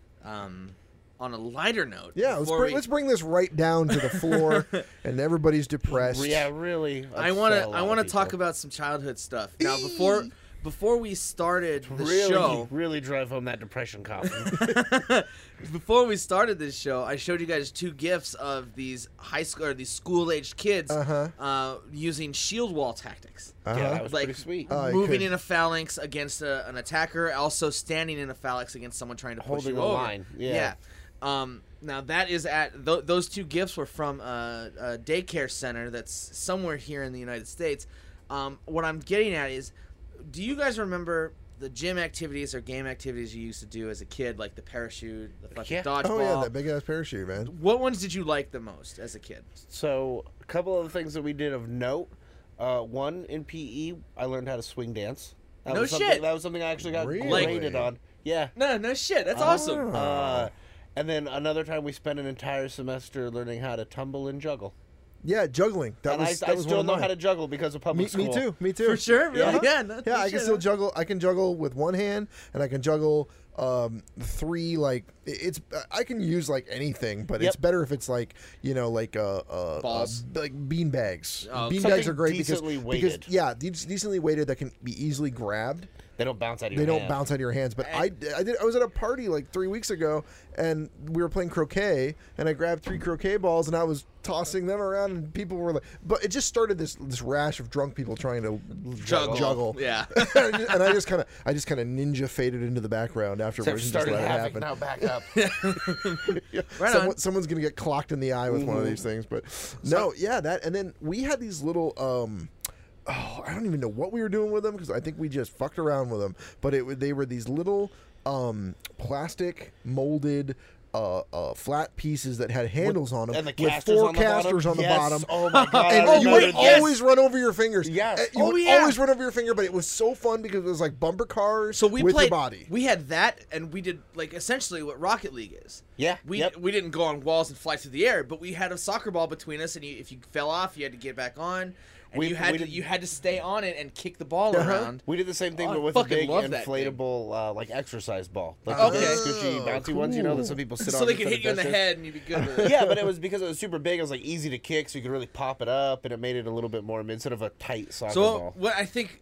A: On a lighter note,
D: yeah, let's bring this right down to the floor, and everybody's depressed.
C: Yeah, really.
A: I want to talk about some childhood stuff now. Before we started the show,
C: really drive home that depression coffin.
A: before we started this show, I showed you guys two gifs of these high school or these school-aged kids using shield wall tactics.
C: Yeah, that was
A: Like
C: pretty sweet.
D: you
A: moving
D: could-
A: in a phalanx against an attacker, also standing in a phalanx against someone trying to push
C: Holding
A: you
C: a
A: over.
C: line, yeah.
A: Now that is at those two gifts were from a daycare center that's somewhere here in the United States. What I'm getting at is, do you guys remember the gym activities or game activities you used to do as a kid, like the parachute, the fucking dodgeball?
D: Oh yeah, that big ass parachute, man.
A: What ones did you like the most as a kid?
C: So, a couple of the things that we did of note. One, in PE, I learned how to swing dance. That
A: No
C: was something-
A: shit.
C: That was something I actually got
D: Really?
C: graded on. Yeah.
A: No shit. That's awesome.
C: And then another time we spent an entire semester learning how to tumble and juggle.
D: Yeah, juggling. That
C: And
D: was
C: I
D: that was
C: still
D: one of
C: know
D: mine.
C: how to juggle because of public
D: Me
C: school.
D: too. Me too.
A: For sure.
D: Yeah.
A: Yeah. No
D: Yeah, I can
A: shit,
D: still
A: huh?
D: juggle. I can juggle with one hand, and I can juggle three. Like it's, I can use like anything, but it's
C: Yep.
D: better if it's like like
A: Balls.
D: like bean bags.
A: Oh,
D: Bean
C: something
D: bags are great
C: decently
D: because
C: weighted.
D: yeah, decently weighted that can be easily grabbed.
C: They don't bounce out of
D: They
C: your
D: don't
C: hand.
D: bounce out of your hands. But I was at a party like 3 weeks ago, and we were playing croquet, and I grabbed 3 croquet balls, and I was tossing them around, and people were like, but it just started this rash of drunk people trying to juggle.
A: Yeah.
D: And I just kind of ninja faded into the background afterwards. And just
C: Started
D: let it
C: havoc,
D: happen.
C: now back up.
D: Yeah.
A: Right on.
D: Someone's gonna get clocked in the eye with one of these things. But no, yeah, that. And then we had these little. I don't even know what we were doing with them because I think we just fucked around with them. But they were these little plastic molded. Flat pieces that had handles on them
C: and the
D: with
C: casters
D: 4
C: on the
D: casters
C: bottom?
D: on the
C: Yes.
D: bottom.
C: Oh my God,
D: And
C: I
D: you
C: remember
D: would
C: this.
D: always run over your fingers.
C: Yes.
D: You would
A: yeah.
D: always run over your finger, but it was so fun because it was like bumper cars
A: So we
D: with
A: played.
D: your body.
A: We had that, and we did like essentially what Rocket League is.
C: Yeah,
A: We
C: yep.
A: we didn't go on walls and fly through the air, but we had a soccer ball between us, and if you fell off, you had to get back on, and
C: We
A: you had
C: did-
A: you had to stay on it and kick the ball around.
C: We did the same thing,
A: Oh, I
C: but with a
A: fucking
C: big
A: love that thing.
C: inflatable, like exercise ball, like
A: Okay.
C: the big squishy, bouncy ones. You know that some people sit on.
A: So they
C: instead
A: could
C: of
A: hit you in the
C: benches.
A: head, and you'd be good with it.
C: Yeah, but it was because it was super big. It was like easy to kick, so you could really pop it up, and it made it a little bit more instead of a tight soccer
A: So
C: ball.
A: what I think,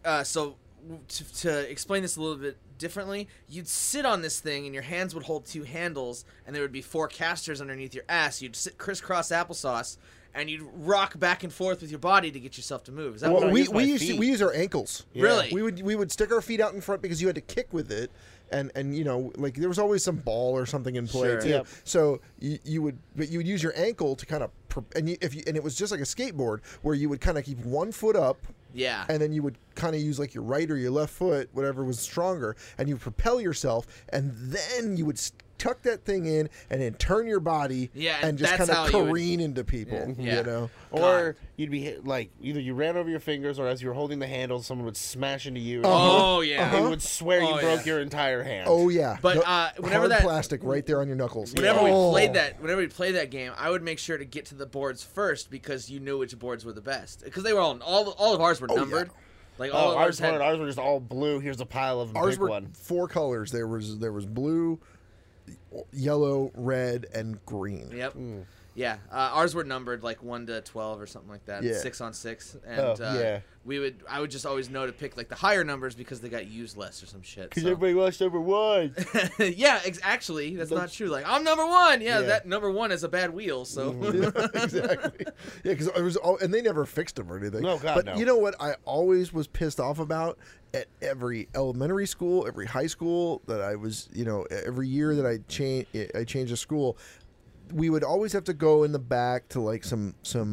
A: to explain this a little bit differently, you'd sit on this thing, and your hands would hold 2 handles, and there would be 4 casters underneath your ass. You'd sit crisscross applesauce, and you'd rock back and forth with your body to get yourself to move. Is that
D: Well,
A: what
C: use my
D: we
C: feet.
D: use our ankles.
A: Really?
D: We would stick our feet out in front because you had to kick with it, and you know, like there was always some ball or something in play
A: Sure.
D: too.
C: Yep.
D: So you would use your ankle to kind of and it was just like a skateboard where you would kind of keep one foot up.
A: Yeah.
D: And then you would kind of use like your right or your left foot, whatever was stronger, and you would propel yourself, and then you would tuck that thing in and then turn your body
A: Yeah,
D: and just
A: that's
D: kind
A: how
D: of
A: you would-
D: careen into people,
A: Yeah.
D: you know?
C: Or you'd be hit, like either you ran over your fingers, or as you were holding the handle, someone would smash into you.
A: Oh, yeah.
C: And you would swear you
A: Oh,
C: broke
A: yeah.
C: your entire hand.
D: Oh yeah.
A: But,
D: The
A: whenever
D: hard
A: that-
D: plastic right there on your knuckles.
A: Whenever
D: Oh.
A: we played that game, I would make sure to get to the boards first because you knew which boards were the best. Because they were all of ours were numbered. Like all
C: Oh,
A: of
C: ours
A: ours had.
C: were just all blue. Here's a pile of them.
D: Ours
C: Pick
D: were
C: one.
D: 4 colors. There was blue, yellow, red, and green.
A: Yep. Yeah, ours were numbered like 1 to 12 or something like that.
D: Yeah.
A: 6 on 6, and
C: Oh, yeah.
A: I would just always know to pick like the higher numbers because they got used less or some shit.
C: Because
A: so.
C: everybody watched number 1.
A: Yeah, actually, that's not true. Like I'm number 1. Yeah,
D: Yeah.
A: that number 1 is a bad wheel. So
D: Exactly. Yeah, because it was and they never fixed them or anything.
C: No, God,
D: but
C: no.
D: you know what? I always was pissed off about at every elementary school, every high school that I was, you know, every year that I changed a school. We would always have to go in the back to like some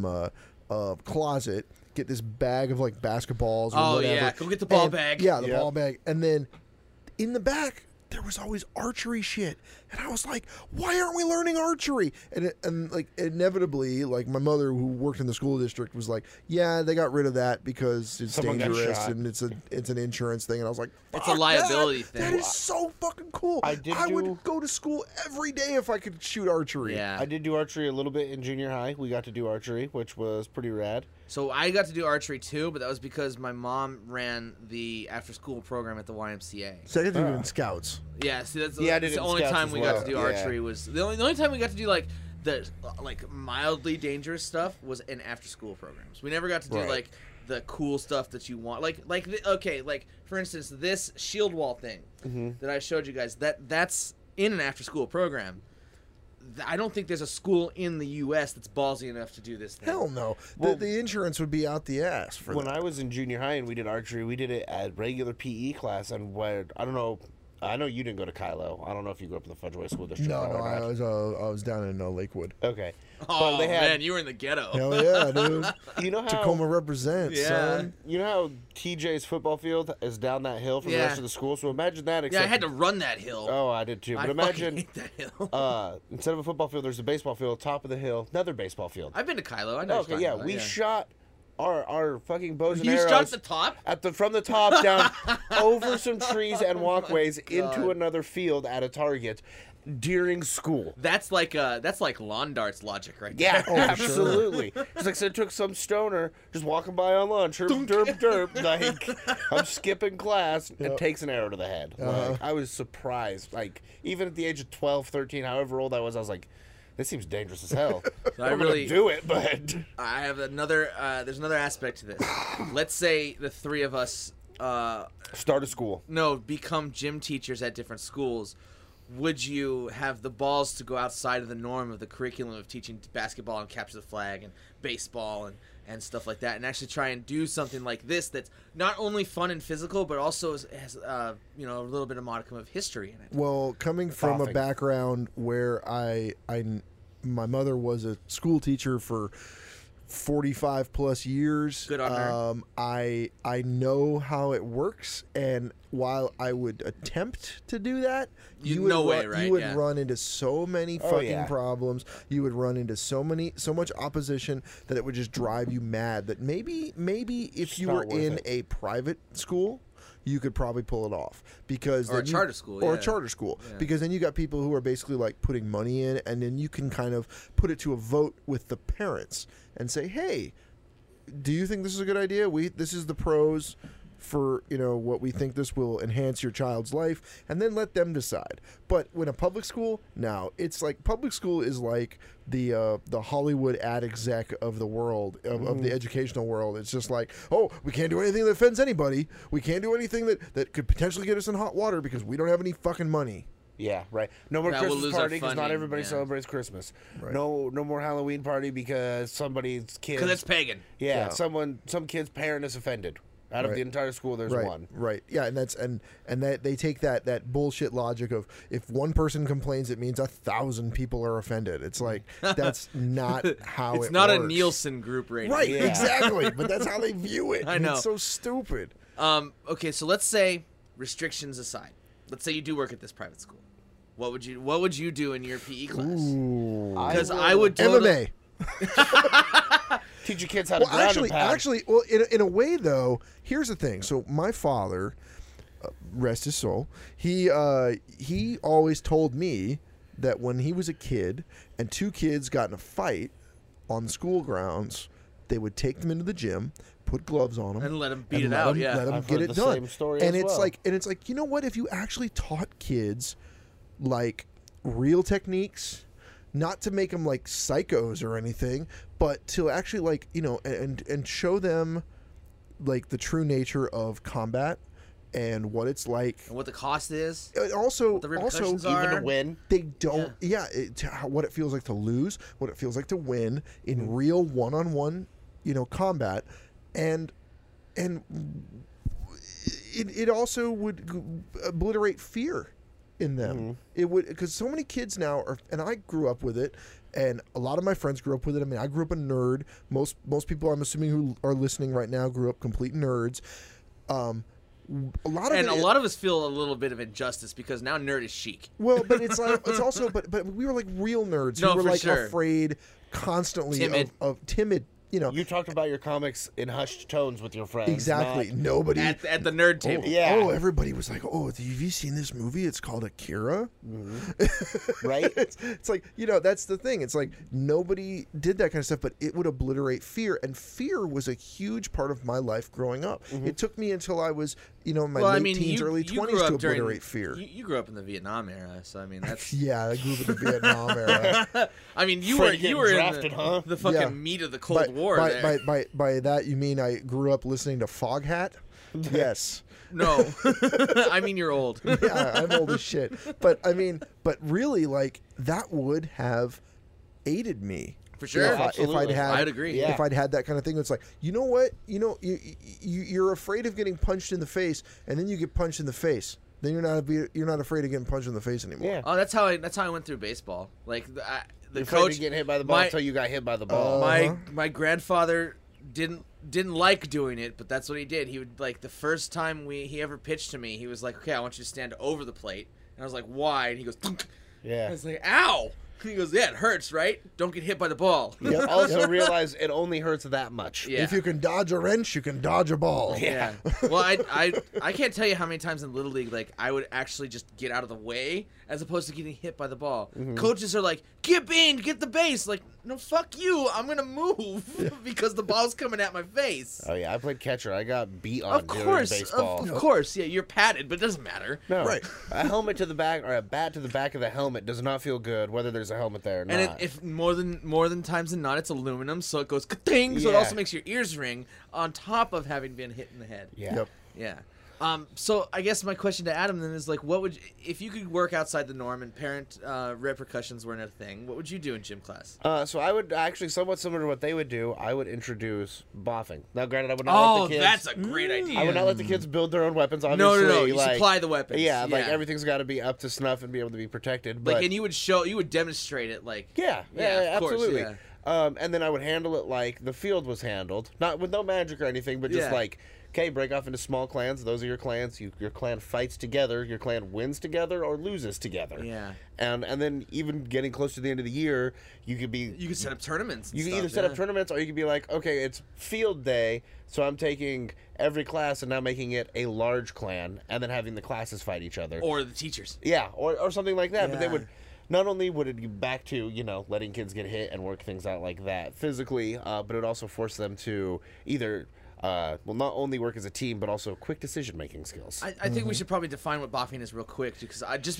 D: closet, get this bag of like basketballs or
A: Oh,
D: whatever.
A: yeah, go get the ball
D: And-
A: bag.
D: Yeah, the
C: Yep.
D: ball bag. And then in the back there was always archery shit, and I was like, why aren't we learning archery? And like inevitably, like my mother who worked in the school district was like, yeah, they got rid of that because it's
C: Someone got
D: dangerous
C: shot.
D: and it's an insurance thing. And I was like,
A: It's a
D: "Fuck
A: liability
D: that.
A: thing."
D: That is so fucking cool.
C: I
D: would
C: do-
D: go to school every day if I could shoot archery.
A: yeah.
C: I did do archery a little bit in junior high. We got to do archery, which was pretty rad.
A: So I got to do archery too, but that was because my mom ran the after-school program at the YMCA.
D: So I got to do it in scouts.
A: Yeah, see that's,
C: Yeah, I did
A: that's
C: it
A: the
C: in
A: only
C: Scouts
A: time
C: as
A: we got
C: well.
A: to do
C: Yeah.
A: archery was the only time we got to do like the like mildly dangerous stuff was in after-school programs. We never got to do
D: Right.
A: like the cool stuff that you want, like like for instance this shield wall thing that I showed you guys that's in an after-school program. I don't think there's a school in the U.S. that's ballsy enough to do this thing.
D: Hell no.
C: Well-
D: the insurance would be out the ass for
C: When
D: that.
C: I was in junior high and we did archery, we did it at regular PE class. And what I don't know, I know you didn't go to Kylo. I don't know if you grew up in the Fudgeway School District.
D: No,
C: or
D: I
C: not.
D: was down in Lakewood.
C: Okay.
A: Oh
C: But they had,
A: man, you were in the ghetto.
D: Hell yeah, dude.
C: you know how
D: Tacoma represents,
A: Yeah.
D: son.
C: you know how TJ's football field is down that hill from the
A: Yeah.
C: rest of the school. So imagine that.
A: Yeah,
C: Except
A: I had to run that hill.
C: Oh, I did too.
A: I
C: But
A: fucking
C: imagine
A: hate that hill.
C: instead of a football field, there's a baseball field. Top of the hill, another baseball field.
A: I've been to Kylo. I know. what
C: Okay,
A: you're
C: yeah,
A: talking about,
C: we shot our fucking bows and
A: You
C: arrows.
A: shot at the top?
C: From the top down over some trees and walkways
A: God.
C: into another field at a target during school.
A: That's like lawn darts logic, right?
C: Yeah,
A: there.
C: absolutely. It's like so it took some stoner just walking by on lunch, derp, derp, derp, like I'm skipping class and takes an arrow to the head. Like, I was surprised. Like even at the age of 12, 13, however old I was like, this seems dangerous as hell.
A: I
C: I'm
A: really-
C: gonna do it, but
A: I have another. There's another aspect to this. Let's say the three of us
C: Start a school.
A: no, become gym teachers at different schools, would you have the balls to go outside of the norm of the curriculum of teaching basketball and capture the flag and baseball and stuff like that, and actually try and do something like this that's not only fun and physical, but also has a little bit of modicum of history in it?
D: Well, coming from a
C: Coughing.
D: background where my mother was a school teacher for 45 plus years.
A: Good on her.
D: I know how it works, and while I would attempt to do that,
A: You
D: would
A: no
D: ru-
A: way, right?
D: You would
A: Yeah.
D: run into so many
C: Oh,
D: fucking
C: yeah.
D: problems. You would run into so much opposition that it would just drive you mad. That maybe if you
C: not
D: were
C: worth
D: in
C: it.
D: a private school, you could probably pull it off, because
A: Or a
D: then
A: charter school,
D: or
A: yeah.
D: a charter school,
A: Yeah.
D: because then you got people who are basically like putting money in, and then you can kind of put it to a vote with the parents and say, hey, do you think this is a good idea? This is the pros for what we think this will enhance your child's life, and then let them decide. But when a public school, now it's like public school is like the Hollywood ad exec of the world of the educational world. It's just like, oh, we can't do anything that offends anybody. We can't do anything that could potentially get us in hot water because we don't have any fucking money.
C: Yeah, right. No more
A: That will
C: Christmas
A: lose our
C: party because not
A: funding,
C: everybody
A: yeah.
C: celebrates Christmas.
D: Right.
C: No more Halloween party because somebody's kid.
A: Because it's pagan.
C: Yeah,
D: Yeah.
C: some kid's parent is offended. Out of
D: Right.
C: the entire school, there's
D: Right,
C: one.
D: right, yeah, and that they take that bullshit logic of if one person complains, it means 1,000 people are offended. It's like that's not how
A: It's
D: it
A: not a
D: works.
A: Nielsen group rating.
D: Right,
C: Yeah.
D: exactly, but that's how they view it.
A: I
D: and
A: know.
D: It's so stupid.
A: Okay, so let's say, restrictions aside, let's say you do work at this private school. What would you do in your PE class? Because I would totally,
D: MMA.
C: Teach your kids how to
D: Well,
C: ground and pound.
D: actually, well, in a way though, here's the thing. So my father, rest his soul, he always told me that when he was a kid and two kids got in a fight on the school grounds, they would take them into the gym, put gloves on them,
A: and let them beat
D: and
A: it
D: let
A: out.
D: them,
A: Yeah.
D: let them
C: I've
D: get
C: heard
D: it
C: the
D: done.
C: same story
D: and
C: as
D: it's
C: well.
D: like, you know what? If you actually taught kids like real techniques, not to make them like psychos or anything, but to actually like and show them like the true nature of combat and what it's like.
A: And what the cost is.
D: And also,
A: the repercussions are.
C: Even to win.
D: they don't. What it feels like to lose, what it feels like to win in real one-on-one, combat, and it also would obliterate fear in them. It would, because so many kids now are, and I grew up with it, and a lot of my friends grew up with it. I mean, I grew up a nerd. Most people, I'm assuming, who are listening right now grew up complete nerds. A lot of Well, but it's like it's also but we were like real nerds
A: No,
D: who were
A: for
D: like
A: sure.
D: afraid constantly
A: Timid.
D: of timid.
C: You talked about your comics in hushed tones with your friends.
D: Exactly.
C: not-
D: Nobody.
A: At the nerd table.
C: Yeah.
D: Oh, everybody was like, "Oh, have you seen this movie? It's called Akira."
C: Right?
D: It's like, that's the thing. It's like nobody did that kind of stuff, but it would obliterate fear, and fear was a huge part of my life growing up. It took me until I was, my late teens, early 20s to obliterate fear.
A: You grew up in the Vietnam era, so I mean that's.
D: Yeah, I grew up in the Vietnam era.
A: I mean, you
C: Afraid
A: were
C: of
A: in
C: getting drafted, huh?
A: the fucking
D: Yeah.
A: meat of the Cold War. there.
D: By that you mean I grew up listening to Foghat? Yes.
A: No, I mean you're old.
D: Yeah, I'm old as shit. But I mean, really, like that would have aided me
A: For sure.
D: If I'd
C: Absolutely.
D: had,
A: I'd agree.
C: Yeah.
D: If I'd had that kind of thing, it's like, you know what, you're afraid of getting punched in the face, and then you get punched in the face. Then you're not afraid of getting punched in the face anymore.
C: Yeah.
A: Oh, that's how I went through baseball. Like the
C: You're afraid
A: coach
C: to get hit by the ball
A: my-
C: until you got hit by the ball.
A: my grandfather didn't like doing it, but that's what he did. He would like the first time he ever pitched to me, he was like, "Okay, I want you to stand over the plate." And I was like, "Why?" And he goes, "Thunk."
C: Yeah.
A: I was like, "Ow!" And he goes, "Yeah, it hurts, right? Don't get hit by the ball."
C: You also realize it only hurts that much.
A: Yeah.
D: If you can dodge a wrench, you can dodge a ball.
A: Yeah. Well, I can't tell you how many times in Little League, like, I would actually just get out of the way as opposed to getting hit by the ball. Coaches are like, get the base. Like, no, fuck you. I'm going to move because the ball's coming at my face.
C: Oh yeah, I played catcher. I got beat on
A: Of
C: doing
A: course.
C: baseball.
A: Of course. Yeah, you're padded, but it doesn't matter.
C: No,
D: Right.
C: A helmet to the back or a bat to the back of the helmet does not feel good, whether there's a helmet there or
A: And
C: not.
A: if more than times than not, it's aluminum, so it goes ka-ting, so it
C: Yeah.
A: also makes your ears ring on top of having been hit in the head.
C: yeah.
D: Yep.
A: Yeah. So I guess my question to Adam then is like, what would if you could work outside the norm and parent repercussions weren't a thing? What would you do in gym class?
C: So I would actually, somewhat similar to what they would do, I would introduce boffing. Now, granted, I would not let the kids.
A: That's a great idea.
C: I would not let the kids build their own weapons.
A: No,
C: Obviously,
A: You supply the weapons.
C: Yeah, like everything's got to be up to snuff and be able to be protected. But
A: Like, and you would demonstrate it, like.
C: yeah,
A: of course,
C: absolutely.
A: yeah.
C: And then I would handle it like the field was handled, not with no magic or anything, but just
A: Yeah.
C: like, okay, break off into small clans. Those are your clans. Your clan fights together. Your clan wins together or loses together.
A: Yeah.
C: And then even getting close to the end of the year, you could be.
A: You could set up tournaments. And
C: You can
A: stuff,
C: either set up tournaments or you could be like, okay, it's field day, so I'm taking every class and now making it a large clan, and then having the classes fight each other.
A: or the teachers.
C: Yeah, or something like that. But they
A: Yeah.
C: would. Not only would it be back to, letting kids get hit and work things out like that physically, but it would also force them to either, not only work as a team, but also quick decision-making skills.
A: I think we should probably define what boffing is real quick, because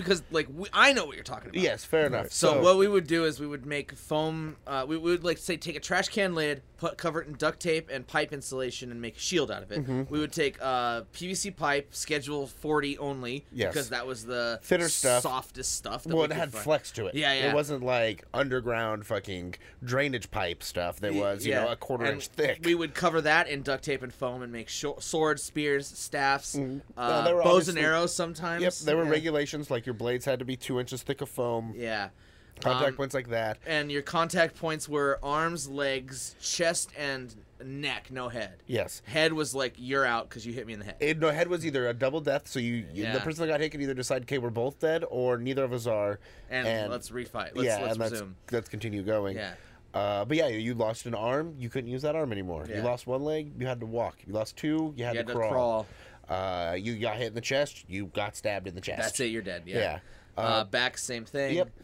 A: I know what you're talking about.
C: Yes, fair enough.
A: So what we would do is we would make foam. We would take a trash can lid, cover it in duct tape and pipe insulation, and make a shield out of it.
C: Mm-hmm.
A: We would take PVC pipe, schedule 40 only,
C: Yes.
A: because that was the
C: Thinner stuff.
A: softest stuff. That
C: Well,
A: we
C: it
A: could
C: had
A: find.
C: flex to it.
A: Yeah, yeah.
C: It wasn't like underground fucking drainage pipe stuff that was, a quarter
A: And
C: inch thick.
A: We would cover that in duct tape and foam and make swords, spears, staffs,
C: they were
A: bows and
C: obviously-
A: arrows sometimes.
C: Yep, there were
A: Yeah.
C: regulations, like your blades had to be 2 inches thick of foam,
A: Yeah.
C: contact points like that.
A: And your contact points were arms, legs, chest, and neck, no head.
C: Yes.
A: Head was like, you're out because you hit me in the head.
C: No, head was either a double death, so the
A: Yeah.
C: person that got hit could either decide, okay, we're both dead, or neither of us are.
A: And let's refight.
C: yeah,
A: Let's
C: and
A: resume.
C: let's continue going.
A: Yeah.
C: But yeah, you lost an arm, you couldn't use that arm anymore. You
A: Yeah.
C: lost one leg, you had to walk. You lost two, you had,
A: You had
C: to
A: to
C: crawl.
A: crawl.
C: You got hit in the chest, you got stabbed in the chest.
A: That's it. You're dead. Yeah.
C: Yeah.
A: Back, same thing.
C: Yep.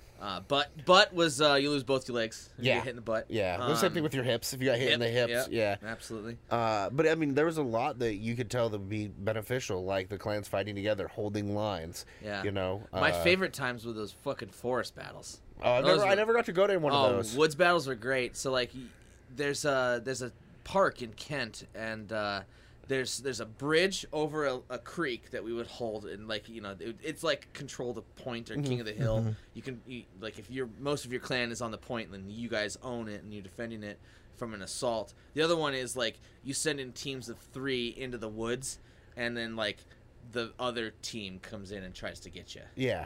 A: Butt was you lose both your legs. If you
C: Yeah.
A: get hit in the butt.
C: Yeah, the same thing with your hips. If you got hit in the hips, yeah.
A: Absolutely.
C: But I mean, there was a lot that you could tell that would be beneficial, like the clans fighting together, holding lines.
A: Yeah.
C: My
A: My favorite times were those fucking forest battles.
C: I never got to go to one of those.
A: Woods battles are great. So like, there's a park in Kent, and there's a bridge over a creek that we would hold, and it's like control the point or king of the hill. You can if most of your clan is on the point, then you guys own it and you're defending it from an assault. The other one is like you send in teams of 3 into the woods, and then the other team comes in and tries to get you.
C: Yeah.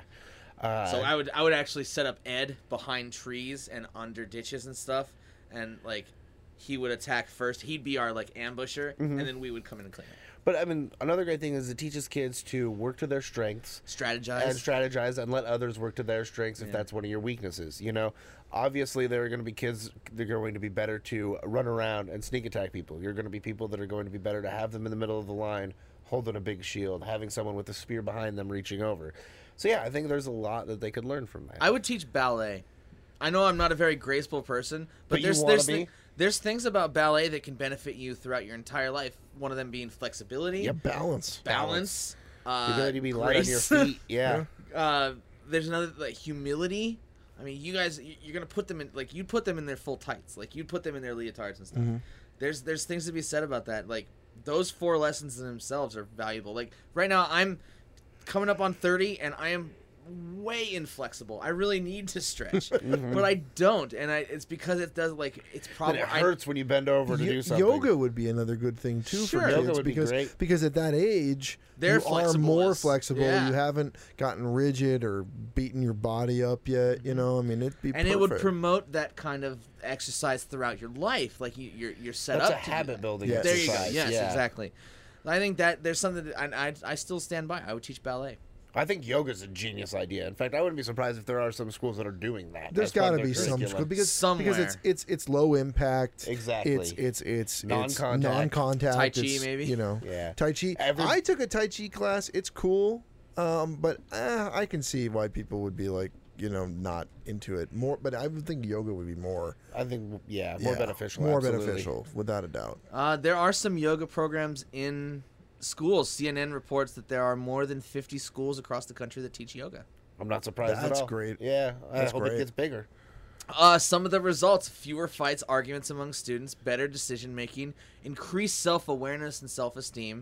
A: So I would actually set up Ed behind trees and under ditches and stuff, and he would attack first. He'd be our ambusher, and then we would come in and clean it.
C: But I mean, another great thing is it teaches kids to work to their strengths.
A: Strategize.
C: And let others work to their strengths if that's one of your weaknesses. Obviously there are going to be kids that are going to be better to run around and sneak attack people. You're going to be people that are going to be better to have them in the middle of the line, holding a big shield, having someone with a spear behind them reaching over. So yeah, I think there's a lot that they could learn from that.
A: I would teach ballet. I know I'm not a very graceful person, but
C: you wanna be?
A: there's things about ballet that can benefit you throughout your entire life. One of them being flexibility,
D: Yeah, balance.
A: balance,
C: The ability to be light on your
A: grace.
C: feet. Yeah.
A: There's another humility. I mean, you guys, you're gonna put them in you'd put them in their full tights, you'd put them in their leotards and stuff. There's things to be said about that. Those 4 lessons in themselves are valuable. Right now, I'm coming up on 30, and I am way inflexible. I really need to stretch, but I don't, and it's because it does it's
C: And
A: probably
C: it hurts when you bend over to do something.
D: Yoga would be another good thing too
A: Sure.
D: for kids
C: Yoga would be
D: because
C: great.
D: because at that age
A: They're
D: you are
A: flexible
D: more
A: as-
D: flexible.
A: yeah.
D: You haven't gotten rigid or beaten your body up yet. I mean, it'd be
A: and it would
D: perfect.
A: promote that kind of exercise throughout your life. You're set
C: That's
A: up
C: a
A: to do
C: habit
A: that.
C: building
D: Yes.
A: There you go.
C: exercise.
A: Yes,
C: yeah.
A: exactly. I think that there's something that I still stand by. I would teach ballet.
C: I think yoga's a genius idea. In fact, I wouldn't be surprised if there are some schools that are doing that.
D: There's
C: as part
D: got
C: of
D: to
C: their
D: be some
C: curriculum.
D: school because
A: Somewhere.
D: it's low impact.
C: Exactly.
D: It's
C: Non-contact.
D: non-contact.
A: Tai Chi,
D: it's,
A: maybe?
C: Yeah.
D: Tai Chi. I took a Tai Chi class. It's cool, but I can see why people would be not into it more. But I would think yoga would be more.
C: I think, more beneficial.
D: More
C: absolutely.
D: beneficial, without a doubt.
A: There are some yoga programs in schools. CNN reports that there are more than 50 schools across the country that teach yoga.
C: I'm not surprised at
D: That's
C: all.
D: great.
C: Yeah, I
D: That's
C: hope
D: great.
C: it gets bigger.
A: Some of the results: fewer fights, arguments among students, better decision making, increased self-awareness and self-esteem,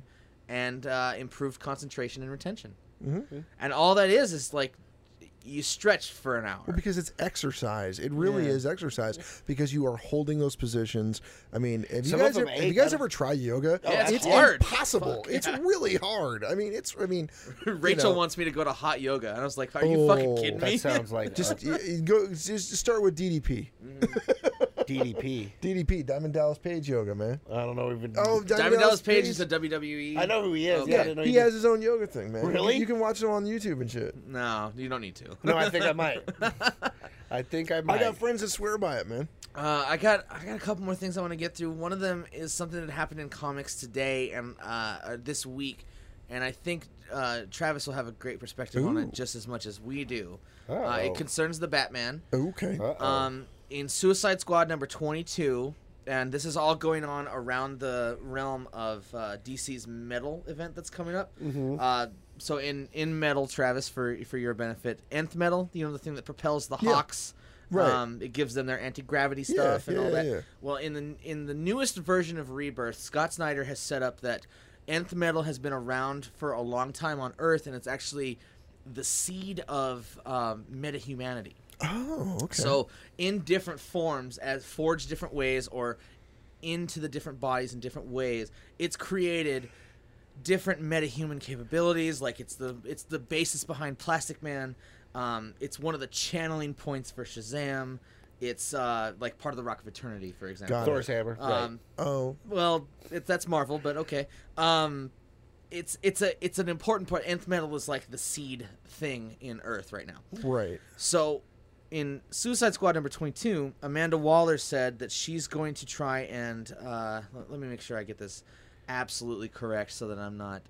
A: and improved concentration and retention.
D: Mm-hmm.
A: And all that is like you stretch for an hour.
D: Well, because it's exercise. It really
A: Yeah.
D: is exercise because you are holding those positions. I mean, have you
C: Some of
D: guys
C: them
D: have
C: ain't
D: you guys
C: gotta-
D: ever tried yoga?
A: Yeah, it's
D: it's
A: hard.
D: impossible.
A: Fuck,
D: It's
A: yeah.
D: really hard. I mean,
A: Rachel
D: know.
A: wants me to go to hot yoga, and I was like, "Are you fucking kidding me?"
C: That sounds like
D: just just start with DDP.
C: DDP.
D: DDP, Diamond Dallas Page yoga, man.
C: I don't know even.
D: Oh,
A: Diamond Dallas Page is a WWE.
C: I know who he is.
A: Okay.
C: Yeah, I
D: Yeah,
C: didn't know
D: he
C: you
D: has his own yoga thing, man.
C: Really?
D: You can watch him on YouTube and shit.
A: No, you don't need to.
C: No, I think I might. I think I might.
D: I got friends that swear by it, man.
A: I got a couple more things I want to get through. One of them is something that happened in comics today and this week, and I think Travis will have a great perspective on
D: Ooh.
A: it just as much as we do.
C: Uh-oh.
A: It concerns the Batman.
D: Okay.
C: Uh-oh.
A: In Suicide Squad number 22, and this is all going on around the realm of DC's Metal event that's coming up. So in Metal, Travis, for your benefit, Nth Metal, you know, the thing that propels the
D: Yeah.
A: Hawks.
D: Right.
A: It gives them their anti-gravity stuff and all that.
D: yeah.
A: Well, in the newest version of Rebirth, Scott Snyder has set up that Nth Metal has been around for a long time on Earth, and it's actually the seed of meta-humanity.
D: Oh, okay.
A: So in different forms, as forged different ways or into the different bodies in different ways, it's created different metahuman capabilities. Like it's the basis behind Plastic Man. It's one of the channeling points for Shazam. It's like part of the Rock of Eternity, for example.
D: Got it.
C: Thor's hammer. Right.
D: Oh,
A: Well, that's Marvel, but okay. It's an important part. Nth Metal is like the seed thing in Earth right now.
D: right.
A: So, in Suicide Squad number 22, Amanda Waller said that she's going to try and let me make sure I get this absolutely correct so that I'm not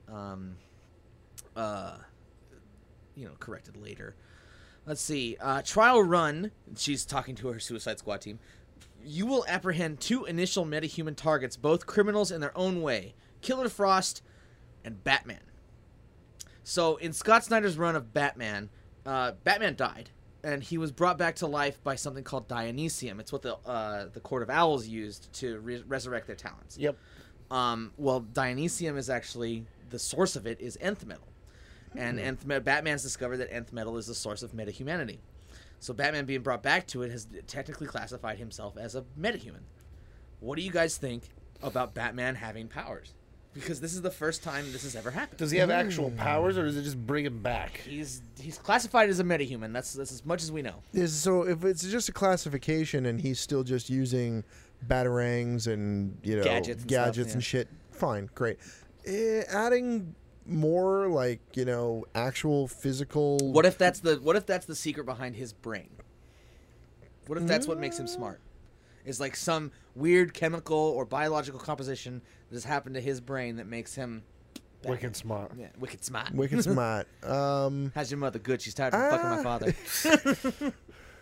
A: corrected later. Let's see. Trial run. She's talking to her Suicide Squad team. You will apprehend 2 initial metahuman targets, both criminals in their own way: Killer Frost and Batman. So, in Scott Snyder's run of Batman, Batman died, and he was brought back to life by something called Dionysium. It's what the Court of Owls used to resurrect their talents.
C: Yep.
A: Well, Dionysium is actually the source of it is Nth Metal, and Batman's discovered that Nth Metal is the source of metahumanity. So Batman being brought back to it has technically classified himself as a metahuman. What do you guys think about Batman having powers? Because this is the first time this has ever happened.
C: Does he have actual powers, or does it just bring him back?
A: He's classified as a metahuman. That's as much as we know.
D: So if it's just a classification and he's still just using batarangs and
A: Gadgets and stuff, yeah.
D: and shit, fine, great. Adding more like actual physical.
A: What if that's the secret behind his brain? What if that's what makes him smart? Is like some weird chemical or biological composition that has happened to his brain that makes him
C: Wicked smart.
A: yeah, wicked smart.
D: Wicked smart.
A: How's your mother? Good. She's tired of fucking my father.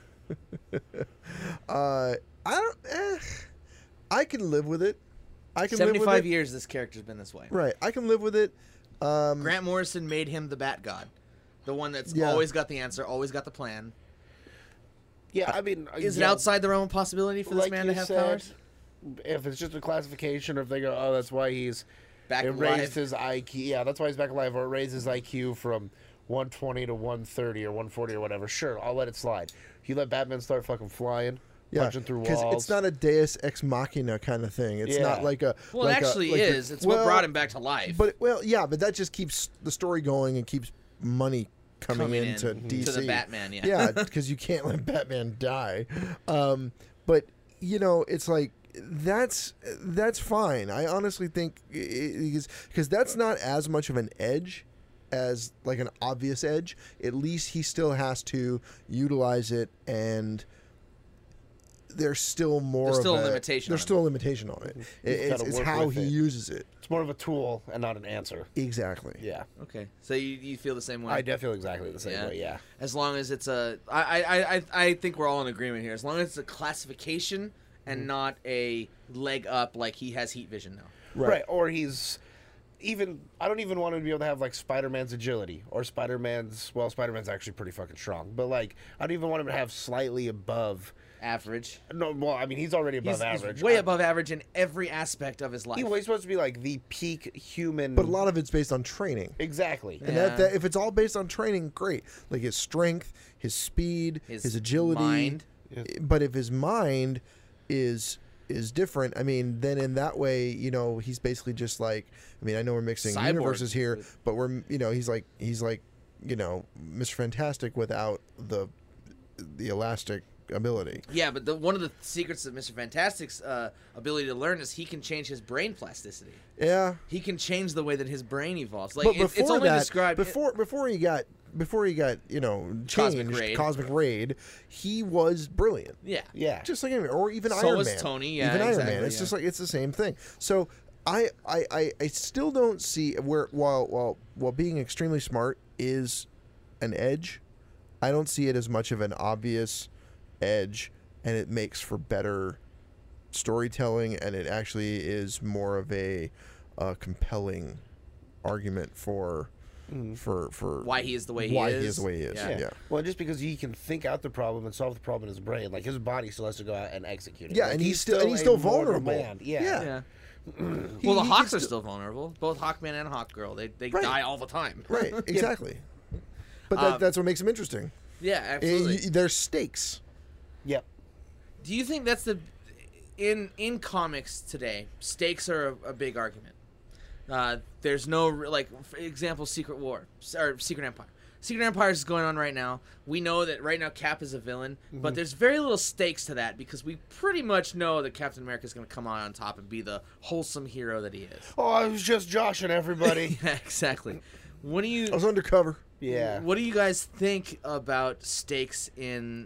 D: I don't. I can live with it. I can live
A: 75
D: with it.
A: years this character's been this way.
D: Right. I can live with it.
A: Grant Morrison made him the Bat God. The one that's
D: Yeah.
A: always got the answer, always got the plan.
C: Yeah, I mean,
A: Is it
C: yeah,
A: outside the realm of possibility for this
C: like
A: man
C: you
A: to have
C: said,
A: powers?
C: If it's just a classification, or if they go, oh, that's why he's
A: Back
C: it
A: alive.
C: raised his IQ. Yeah, that's why he's back alive, or it raised his IQ from 120 to 130 or 140 or whatever. Sure, I'll let it slide. You let Batman start fucking flying,
D: Yeah,
C: punching through
D: because
C: walls.
D: it's not a Deus Ex Machina kind of thing. It's
C: Yeah.
D: not like a.
A: Well,
D: like
A: it actually
D: like
A: is. It's what brought him back to life.
D: But but that just keeps the story going and keeps money coming into DC.
A: to the Batman, yeah.
D: Yeah, because you can't let Batman die. But it's like that's fine. I honestly think because that's not as much of an edge as like an obvious edge. At least he still has to utilize it, and there's still more.
A: There's still
D: of
A: a limitation
D: There's
A: on it.
D: still a limitation on it.
C: gotta
D: It's
C: work
D: how
C: with
D: he
C: it.
D: uses it.
C: It's more of a tool and not an answer.
D: Exactly.
C: Yeah,
A: Okay, so you feel the same way?
C: I definitely feel exactly the same way. Yeah,
A: As long as it's I think we're all in agreement here. As long as it's a classification and not a leg up like he has heat vision now.
C: right. Or he's I don't even want him to be able to have like Spider-Man's agility or Spider-Man's actually pretty fucking strong, but like I don't even want him to have slightly above
A: Average.
C: no, well, I mean he's already above
A: He's
C: average.
A: way above average in every aspect of his life.
C: He's supposed to be like the peak human.
D: But a lot of it's based on training.
C: Exactly.
D: And
A: Yeah.
D: that if it's all based on training, great. Like his strength, his speed, his agility.
A: mind.
D: But if his mind is different, I mean, then in that way, you know, he's basically just like, I mean, I know we're mixing
A: Cyborg.
D: universes here, but we're, you know, he's like, you know, Mr. Fantastic without the elastic ability.
A: Yeah, but one of the secrets of Mr. Fantastic's ability to learn is he can change his brain plasticity.
D: Yeah.
A: He can change the way that his brain evolves. Like
D: But
A: it's
D: before
A: only
D: that,
A: described
D: before he got you know
A: Cosmic
D: changed
A: Raid.
D: Cosmic Raid, he was brilliant.
A: Yeah.
C: Yeah.
D: Just like anyway, or even
A: So
D: Iron
A: was
D: Man.
A: Tony, yeah,
D: even Iron
A: exactly,
D: Man. It's
A: yeah.
D: just like it's the same thing. So I still don't see where while being extremely smart is an edge, I don't see it as much of an obvious edge, and it makes for better storytelling, and it actually is more of a compelling argument for
A: Why he is the way he
D: why
A: is.
D: he is the way he is.
A: Yeah.
D: Yeah.
C: Well, just because he can think out the problem and solve the problem in his brain, like his body still has to go out and execute it.
D: Yeah,
C: Like,
D: and he's still
C: a mortal
D: vulnerable.
C: man. Yeah.
D: Yeah.
A: Yeah.
D: He-
A: Well, the
D: he
A: Hawks
D: can
A: are still vulnerable. Both Hawkman and Hawkgirl. They
D: Right.
A: die all the time.
D: Right, exactly. But that's what makes him interesting.
A: Yeah, absolutely.
D: There's stakes.
C: Yep.
A: Do you think that's the in comics today? Stakes are a big argument. There's no like, for example, Secret War or Secret Empire. Secret Empire is going on right now. We know that right now Cap is a villain, but there's very little stakes to that because we pretty much know that Captain America is going to come on top and be the wholesome hero that he is.
C: Oh, I was just joshing everybody.
A: Yeah, exactly. What do
D: I
A: you
D: was undercover.
C: Yeah.
A: What do you guys think about stakes in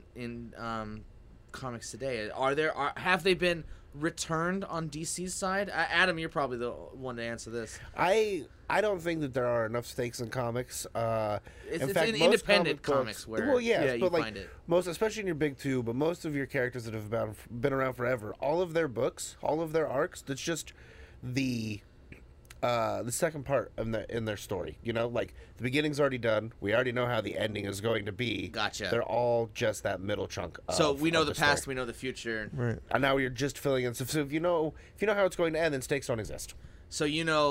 A: comics today? Have they been returned on DC's side? Adam, you're probably the one to answer this.
C: I don't think that there are enough stakes in comics.
A: It's
C: in
A: in
C: fact, most
A: independent
C: comic
A: comics
C: books,
A: where
C: well, yes,
A: you
C: but like
A: find it.
C: most, especially in your big two, but most of your characters that have been around forever, all of their books, all of their arcs, that's just the second part in their story. You know, like the beginning's already done. We already know how the ending is going to be.
A: Gotcha.
C: They're all just that middle chunk.
A: So we know
C: of
A: the
C: story.
A: past, we know the future.
D: Right.
C: And now you're just filling in. So if you know how it's going to end, then stakes don't exist.
A: So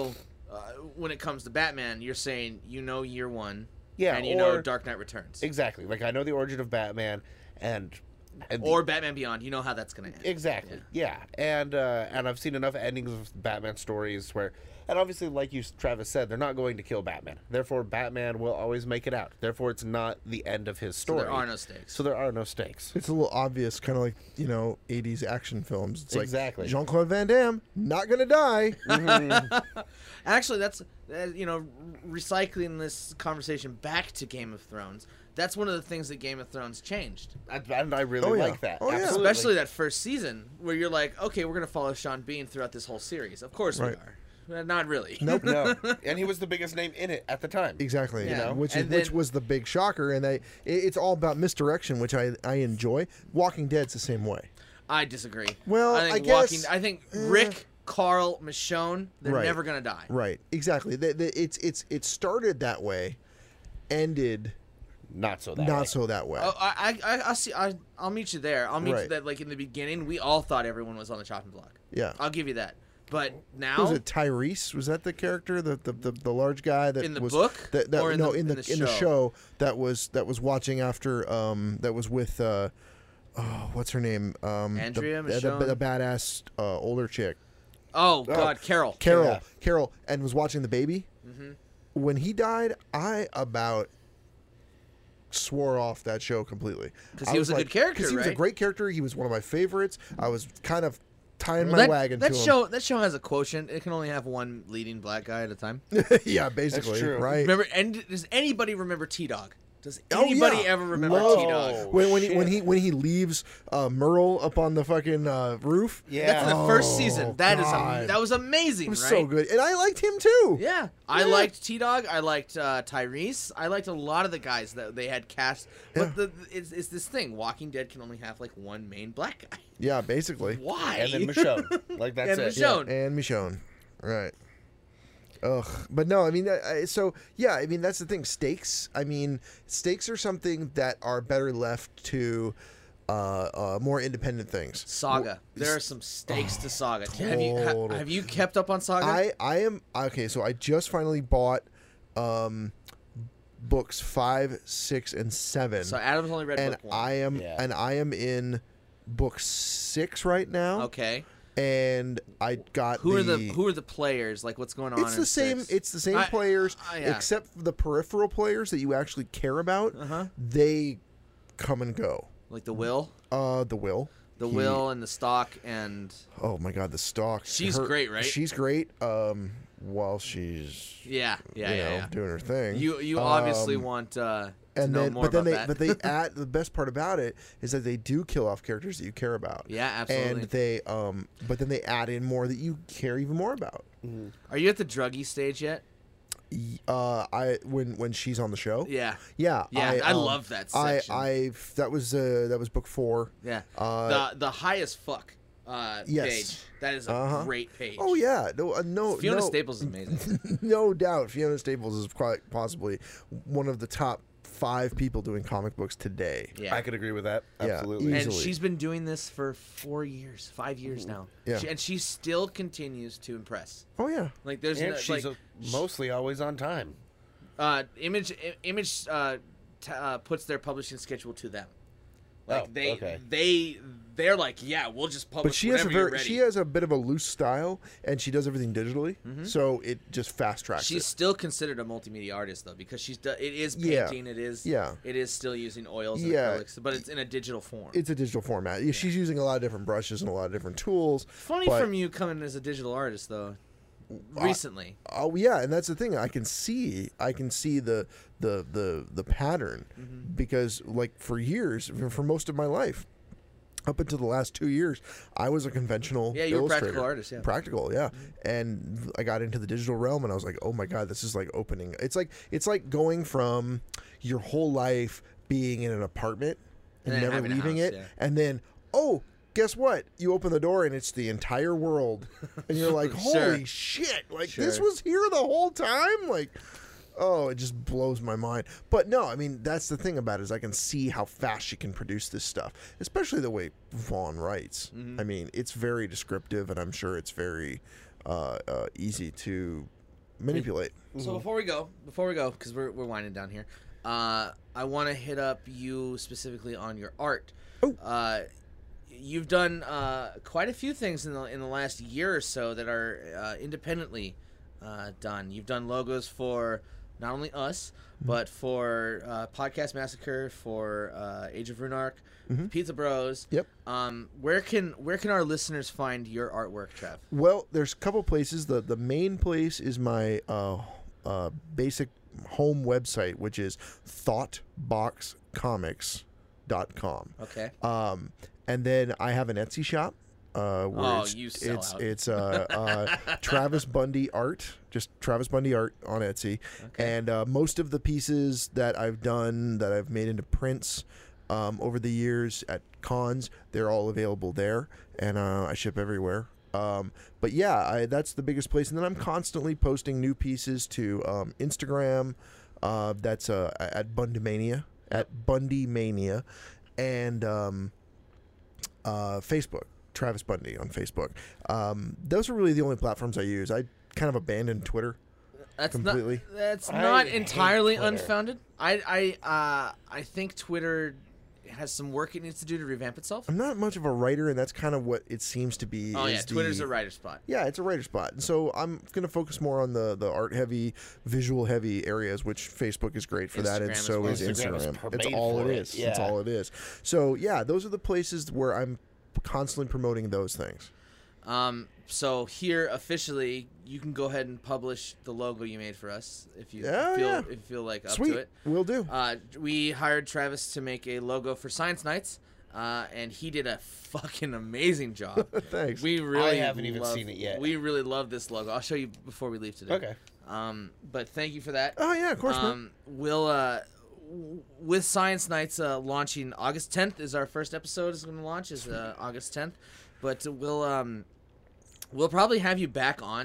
A: when it comes to Batman, you're saying year one,
C: Yeah,
A: and you know
C: or-
A: Dark Knight Returns,
C: Exactly. Like I know the origin of Batman, and
A: or Batman Beyond. You know how that's gonna end.
C: exactly. Yeah. And I've seen enough endings of Batman stories where, and obviously, like you, Travis said, they're not going to kill Batman. Therefore, Batman will always make it out. Therefore, it's not the end of his
A: So
C: story.
A: there are no stakes.
C: So there are no stakes.
D: It's a little obvious, kind of like 80s action films. It's
C: Exactly.
D: like Jean-Claude Van Damme not gonna die.
A: Actually, that's recycling this conversation back to Game of Thrones. That's one of the things that Game of Thrones changed.
C: And I really
D: Oh, yeah.
C: like that.
D: Oh, yeah.
C: Absolutely.
A: Especially that first season where you're like, okay, we're going to follow Sean Bean throughout this whole series. Of course
D: Right.
A: we are. Not really.
D: Nope.
C: No. And he was the biggest name in it at the time.
D: Exactly.
A: Yeah.
D: Which
A: And
D: which
A: then-
D: was the big shocker, and it's all about misdirection, which I enjoy. Walking Dead's the same way.
A: I disagree.
D: Well,
A: I think
D: I guess-
A: I think Rick, Carl, Michonne, they're
D: Right.
A: never going to die.
D: Right. Exactly. It started that way, ended
C: Not so that
D: not
C: way.
D: so that way.
A: Oh, I'll see. I'll meet you there. I'll meet you
D: Right.
A: that. Like in the beginning, we all thought everyone was on the chopping block.
D: Yeah.
A: I'll give you that. But now,
D: Was it Tyrese? Was that the character, the large guy that
A: In the
D: was
A: book?
D: That,
A: Or in
D: no,
A: the-
D: in
A: in
D: the
A: the show?
D: show that was watching after that was with what's her name
A: Andrea,
D: the
A: Michonne?
D: badass older chick
A: oh God, Carol.
D: Carol
C: Yeah.
D: and was watching the baby.
A: Mm-hmm.
D: When he died, I about swore off that show completely
A: 'Cause
D: I
A: he was a good character,
D: Because he was a
A: right?
D: great character. He was one of my favorites. I was kind of tying my
A: That,
D: wagon
A: that
D: to him.
A: show that show has a quotient. It can only have one leading black guy at a time.
D: Yeah, basically,
C: true.
D: right?
A: Remember? And does anybody remember T-Dog? Does
D: Oh,
A: anybody
D: yeah.
A: ever remember
D: Whoa.
A: T-Dog?
D: When he leaves Merle up on the fucking roof.
C: Yeah.
A: That's in the first
D: Oh,
A: season.
D: God.
A: That was amazing,
D: It was
A: right?
D: so good, and I liked him too.
A: Yeah, I
D: Yeah.
A: liked T-Dog. I liked Tyrese. I liked a lot of the guys that they had cast. But it's this thing. Walking Dead can only have like one main black guy.
D: Yeah, basically.
A: Why?
C: And then Michonne. Like, that's
A: And
C: it.
A: Michonne.
D: And Michonne, right? Ugh, but no, I mean, so yeah, I mean that's the thing. Stakes. I mean, stakes are something that are better left to more independent things.
A: Saga. There are some stakes to Saga.
D: total.
A: Have you kept up on Saga?
D: I am okay. So I just finally bought books 5, 6, and 7.
A: So Adam's only read
D: and
A: book 1.
D: I am in book 6 right now.
A: Okay.
D: And I got
A: who are the players? Like what's going on?
D: It's the same.
A: 6?
D: It's the same players,
A: yeah.
D: except for the peripheral players that you actually care about. They come and go.
A: Like the Will.
D: The Will.
A: The Will and the Stock and.
D: Oh my God, the Stock.
A: She's great, right?
D: She's great. While she's doing her thing.
A: You obviously want.
D: And
A: know
D: then,
A: more
D: but then
A: about
D: they,
A: that.
D: but they add the best part about it is that they do kill off characters that you care about.
A: Yeah, absolutely.
D: And they, but then they add in more that you care even more about.
A: Are you at the druggy stage yet?
D: When she's on the show.
A: Yeah.
D: Yeah.
A: I love that section.
D: That was book 4.
A: Yeah. The highest fuck.
D: Yes.
A: Page. That is a great page.
D: Oh yeah, no.
A: Fiona Staples is amazing.
D: No doubt, Fiona Staples is quite possibly one of the top 5 people doing comic books today.
A: Yeah,
C: I could agree with that.
D: Yeah,
C: Absolutely.
D: easily.
A: And she's been doing this for 5 years now.
D: Yeah.
A: And she still continues to impress.
D: Oh yeah.
A: Like there's
C: And she's
A: like
C: mostly always on time.
A: Image puts their publishing schedule to them. Like they're like, yeah, we'll just publish.
D: But she has
A: she
D: has a bit of a loose style, and she does everything digitally, so it just fast tracks.
A: She's
D: it.
A: still considered a multimedia artist though, because it is painting.
D: Yeah.
A: It is still using oils and
D: Yeah.
A: acrylics, but it's in a digital form.
D: It's a digital format. Yeah. She's using a lot of different brushes and a lot of different tools.
A: Funny
D: but,
A: from you coming as a digital artist though. Recently.
D: Oh yeah, and that's the thing. I can see the pattern because like for years, for most of my life, up until the last 2 years, I was a conventional
A: you were a
D: illustrator.
A: practical artist, yeah.
D: Practical, yeah. And I got into the digital realm, and I was like, oh my God, this is like opening. It's like going from your whole life being in an apartment and
A: then
D: never
A: having a
D: leaving
A: house,
D: it,
A: yeah.
D: and then guess what? You open the door and it's the entire world, and you're like, holy shit! Like this was here the whole time, like. Oh, it just blows my mind. But no, I mean, that's the thing about it is I can see how fast she can produce this stuff, especially the way Vaughn writes. I mean, it's very descriptive, and I'm sure it's very easy to manipulate.
A: So before we go, because we're winding down here, I want to hit up you specifically on your art. You've done quite a few things in the last year or so that are independently done. You've done logos for not only us, but for Podcast Massacre, for Age of Runark, Pizza Bros.
D: Yep.
A: Where can our listeners find your artwork, Trev?
D: Well, there's a couple places. The main place is my basic home website, which is thoughtboxcomics.com.
A: Okay.
D: And then I have an Etsy shop. Where it's Travis Bundy Art, just Travis Bundy Art on Etsy. Okay. And most of the pieces that I've done that I've made into prints over the years at cons, they're all available there, and I ship everywhere. But yeah, that's the biggest place. And then I'm constantly posting new pieces to Instagram. That's at Bundymania, and Facebook. Travis Bundy on Facebook. Those are really the only platforms I use. I kind of abandoned Twitter completely.
A: That's not entirely unfounded. I think Twitter has some work it needs to do to revamp itself.
D: I'm not much of a writer, and that's kind of what it seems to be.
A: Oh yeah, Twitter's a writer spot.
D: Yeah, it's a writer spot. And so I'm going to focus more on the art-heavy, visual-heavy areas, which Facebook is great for that, and so is Instagram. It's all it is.
C: Yeah.
D: It's all it is. So yeah, those are the places where I'm constantly promoting those things.
A: So here officially, you can go ahead and publish the logo you made for us if you feel like up
D: Sweet.
A: to it.
D: Will do.
A: We hired Travis to make a logo for Science Nights, and he did a fucking amazing job.
D: Thanks.
C: I haven't even seen it yet.
A: We really love this logo. I'll show you before we leave today.
C: Okay.
A: But thank you for that.
D: Oh yeah, of course, man.
A: We'll with Science Nights launching August 10th is our first episode is going to launch is August 10th, but we'll probably have you back on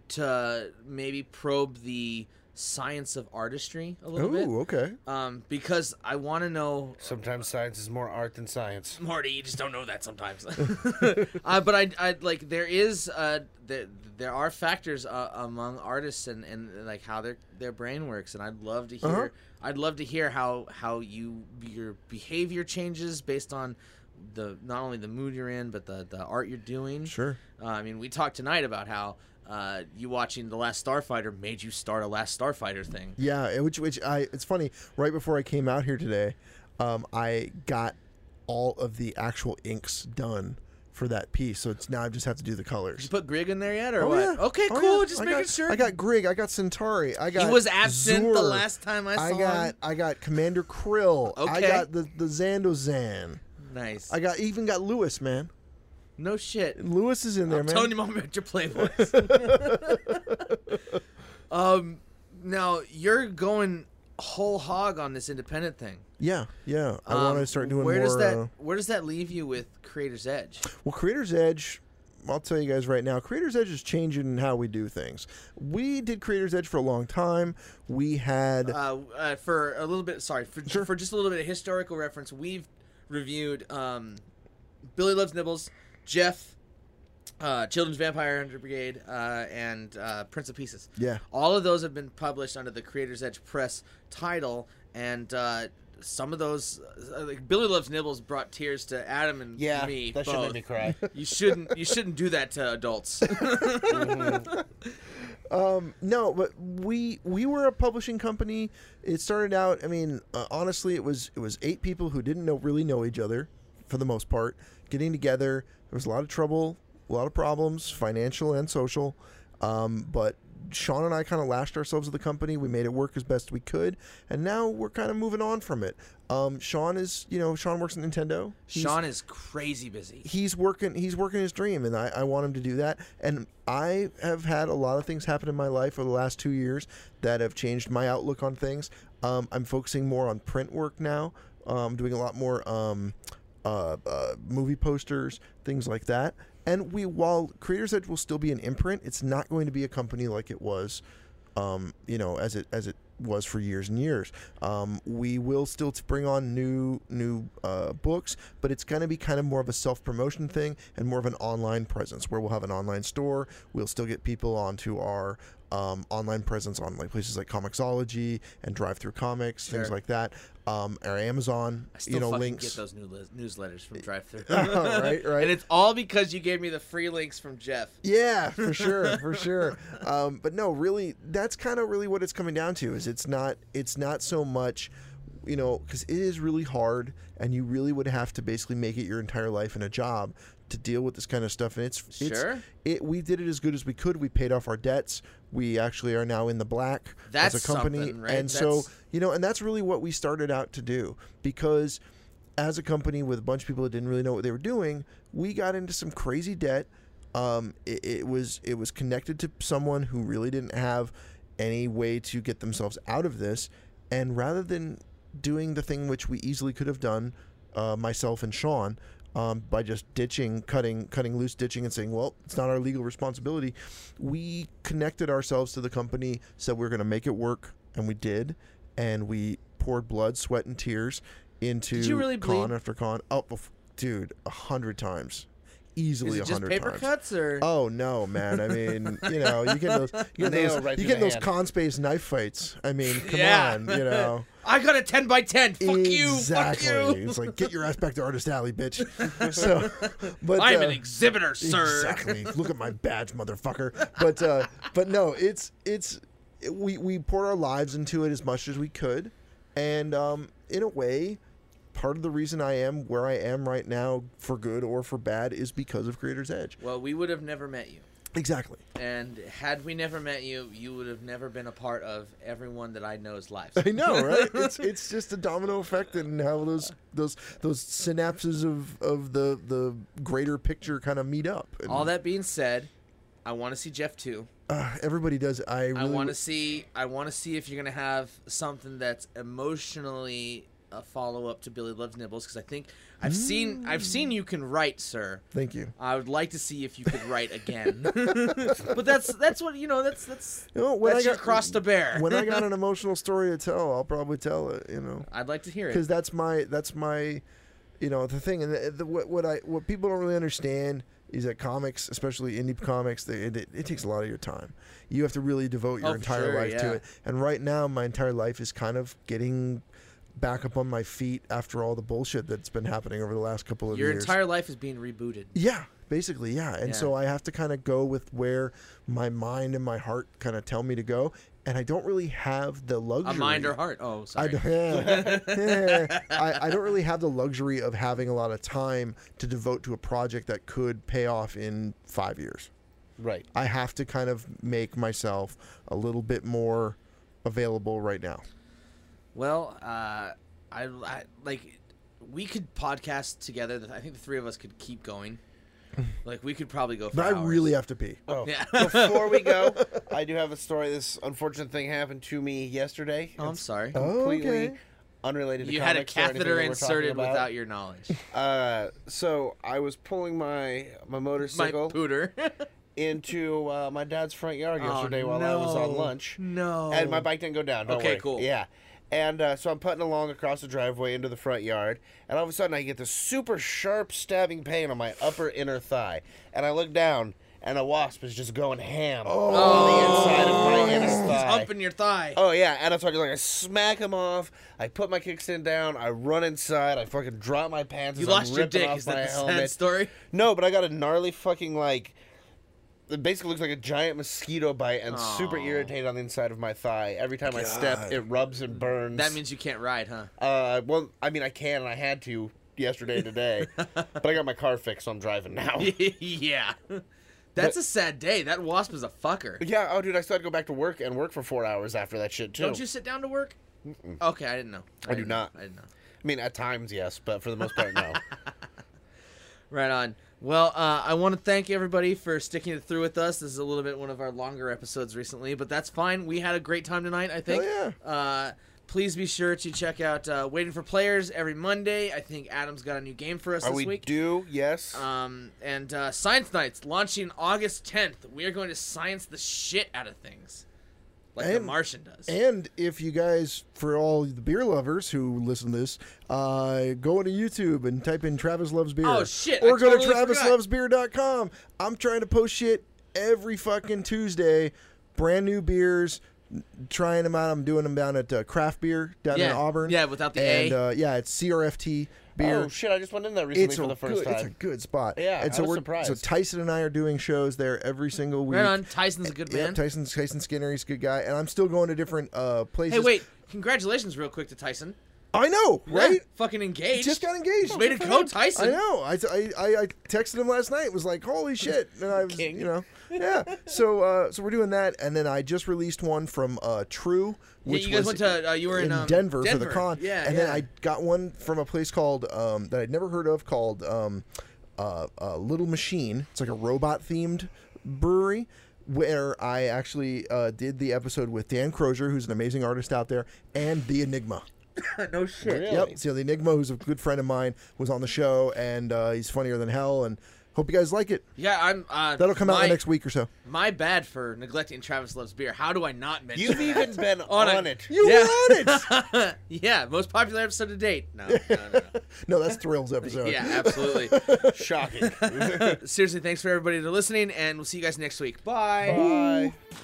A: to maybe probe the science of artistry a little bit.
D: Ooh, okay.
A: Because I want to know.
C: Sometimes science is more art than science.
A: Marty, you just don't know that sometimes. But I like there is there are factors among artists and like how their brain works, and I'd love to hear how your behavior changes based on not only the mood you're in but the art you're doing.
D: Sure.
A: I mean, we talked tonight about how you watching The Last Starfighter made you start a Last Starfighter thing.
D: Yeah, it's funny. Right before I came out here today, I got all of the actual inks done for that piece. So now I just have to do the colors.
A: Did you put Grig in there yet, or what?
D: Yeah.
A: Okay, cool. Just making sure.
D: I got Grig. I got Centauri. I got.
A: He was absent
D: Zur.
A: the last time I saw him.
D: I got Commander Krill.
A: Okay.
D: I got the Zandozan.
A: Nice.
D: I even got Lewis, man.
A: No shit.
D: Lewis is in there, man.
A: I'm telling you, Mom, about your Playboys. Now you're going whole hog on this independent thing.
D: Yeah. I want to start doing
A: where
D: more.
A: Where does that leave you with Creator's Edge?
D: Well, Creator's Edge, I'll tell you guys right now, Creator's Edge is changing how we do things. We did Creator's Edge for a long time. We had
A: for a little bit. Sorry, for just a little bit of historical reference, we've reviewed Billy Loves Nibbles, Jeff, Children's Vampire Hunter Brigade, and Prince of Pieces.
D: Yeah.
A: All of those have been published under the Creator's Edge Press title, and some of those, like Billy Loves Nibbles, brought tears to Adam and me.
C: That should make me cry.
A: You shouldn't do that to adults.
D: No, but we were a publishing company. It started out. I mean, honestly, it was 8 people who didn't really know each other, for the most part, getting together. There was a lot of trouble, a lot of problems, financial and social. But Sean and I kind of lashed ourselves at the company. We made it work as best we could, and now we're kind of moving on from it. Sean works at Nintendo.
A: Sean is crazy busy.
D: He's working his dream, and I want him to do that. And I have had a lot of things happen in my life over the last 2 years that have changed my outlook on things. I'm focusing more on print work now. I'm doing a lot more movie posters, things like that. And while Creator's Edge will still be an imprint, it's not going to be a company like it was, as it was for years and years. We will still bring on new books, but it's going to be kind of more of a self-promotion thing and more of an online presence where we'll have an online store. We'll still get people onto our online presence on like places like Comixology and Drive-Thru Comics, things like that. Our Amazon,
A: I still fucking
D: links.
A: get those newsletters from Drive-Thru.
D: Right.
A: And it's all because you gave me the free links from Jeff.
D: Yeah, for sure. But no, really, that's kind of really what it's coming down to. Is it's not so much, because it is really hard, and you really would have to basically make it your entire life and a job to deal with this kind of stuff. And we did it as good as we could. We paid off our debts. We actually are now in the black as a company,
A: right?
D: And so and that's really what we started out to do, because as a company with a bunch of people that didn't really know what they were doing, we got into some crazy debt. It was connected to someone who really didn't have any way to get themselves out of this, and rather than doing the thing which we easily could have done, myself and Sean, by just cutting loose, ditching, and saying, well, it's not our legal responsibility, we connected ourselves to the company, said we're going to make it work, and we did, and we poured blood, sweat, and tears into
A: Did you really
D: con
A: bleed?
D: after con. Oh, dude, 100 times. Easily 100
A: Is it just paper
D: times.
A: cuts or?
D: Oh no, man! I mean, you get those con space knife fights. I mean, come on,
A: I got a 10x10. Fuck you.
D: Exactly.
A: Fuck you.
D: It's like, get your ass back to Artist Alley, bitch. So, but
A: I'm an exhibitor, sir.
D: Exactly. Look at my badge, motherfucker. But no, we poured our lives into it as much as we could, and in a way, part of the reason I am where I am right now, for good or for bad, is because of Creator's Edge.
A: Well, we would have never met you.
D: Exactly.
A: And had we never met you, you would have never been a part of everyone that I know's lives.
D: I know, right? It's just a domino effect, and how those synapses of the greater picture kind of meet up. And,
A: all that being said, I want to see Jeff 2.
D: Everybody does. I want
A: to see if you're gonna have something that's emotionally a follow up to Billy Loves Nibbles because I think I've seen you can write, sir.
D: Thank you.
A: I would like to see if you could write again. But that's what that's
D: When
A: your cross to bear.
D: When I got an emotional story to tell, I'll probably tell it.
A: I'd like to hear it
D: because that's my the thing. And what people don't really understand is that comics, especially indie comics, it takes a lot of your time. You have to really devote your entire life to it. And right now, my entire life is kind of getting back up on my feet after all the bullshit that's been happening over the last couple of years.
A: Your entire life is being rebooted.
D: Yeah, basically, yeah. And so I have to kind of go with where my mind and my heart kind of tell me to go. And I don't really have the luxury.
A: A mind or heart? Oh, sorry.
D: I don't really have the luxury of having a lot of time to devote to a project that could pay off in 5 years.
C: Right.
D: I have to kind of make myself a little bit more available right now.
A: Well, I like we could podcast together. I think the three of us could keep going. Like we could probably go for
D: But
A: hours.
D: I really have to pee.
C: Oh,
A: Yeah.
C: Before we go, I do have a story. This unfortunate thing happened to me yesterday.
A: Oh, I'm sorry.
C: Completely unrelated to
A: You had a
C: comics or anything
A: catheter
C: that we're
A: inserted
C: talking about.
A: without your knowledge.
C: So I was pulling my
A: My
C: motorcycle
A: pooter.
C: into my dad's front yard yesterday while I was on lunch.
A: No.
C: And my bike didn't go down. Don't
A: Okay,
C: worry.
A: cool.
C: Yeah. And so I'm putting along across the driveway into the front yard, and all of a sudden I get this super sharp stabbing pain on my upper inner thigh. And I look down, and a wasp is just going ham on the inside of my inner
A: He's
C: thigh.
A: humping your thigh.
C: Oh, yeah. And so I smack him off. I put my kickstand down. I run inside. I fucking drop my pants.
A: You
C: as I'm
A: lost your
C: ripping
A: dick.
C: off
A: Is that
C: my
A: the sad
C: helmet.
A: story?
C: No, but I got a gnarly fucking, it basically looks like a giant mosquito bite and super irritated on the inside of my thigh. Every time I step, it rubs and burns.
A: That means you can't ride, huh?
C: Well, I mean, I can, and I had to yesterday and today. But I got my car fixed, so I'm driving now.
A: Yeah. That's a sad day. That wasp is a fucker.
C: Yeah, oh, dude, I still had to go back to work and work for 4 hours after that shit, too.
A: Don't you sit down to work? Okay, I didn't know.
C: I do not.
A: I didn't know.
C: I mean, at times, yes, but for the most part, no.
A: Right on. Well, I want to thank everybody for sticking it through with us. This is a little bit one of our longer episodes recently, but that's fine. We had a great time tonight, I think.
D: Hell
A: Please be sure to check out Waiting for Players every Monday. I think Adam's got a new game for us this week.
C: Do? Yes.
A: And Science Nights launching August 10th. We are going to science the shit out of things. Like The Martian does.
D: And if you guys, for all the beer lovers who listen to this, go into YouTube and type in Travis Loves Beer.
A: Oh, shit,
D: Or
A: I
D: go
A: totally
D: to TravisLovesBeer.com. I'm trying to post shit every fucking Tuesday. Brand new beers. Trying them out. I'm doing them down at Craft Beer down in Auburn.
A: Yeah, without the
D: and,
A: A.
D: It's CRFT beer.
C: Oh, shit, I just went in there recently for the first time.
D: It's a good spot.
C: Yeah,
D: and so
C: I was surprised.
D: So Tyson and I are doing shows there every single week.
A: Right on. Tyson's a good man.
D: Yeah, Tyson Skinner, he's a good guy. And I'm still going to different places.
A: Hey, wait. Congratulations real quick to Tyson.
D: I know, right?
A: Yeah, fucking engaged.
D: Just got engaged.
A: Way to go, Tyson.
D: I know. I texted him last night. It was like, holy shit. And I was,
C: King.
D: yeah. So we're doing that. And then I just released one from True, which
A: you guys
D: was
A: went to, you were in
D: Denver for the con.
A: Yeah,
D: and then I got one from a place called, that I'd never heard of, called Little Machine. It's like a robot-themed brewery, where I actually did the episode with Dan Crozier, who's an amazing artist out there, and The Enigma.
A: No shit.
C: Really?
D: Yep. So The Enigma, who's a good friend of mine, was on the show, and he's funnier than hell, and hope you guys like it.
A: Yeah, I'm.
D: That'll come out in the next week or so.
A: My bad for neglecting Travis Loves Beer. How do I not mention
C: You've even been on it.
D: You were on it!
A: Yeah, most popular episode to date. No.
D: No, that's Thrills episode.
A: Yeah, absolutely.
C: Shocking.
A: Seriously, thanks for everybody for listening, and we'll see you guys next week. Bye.
C: Bye.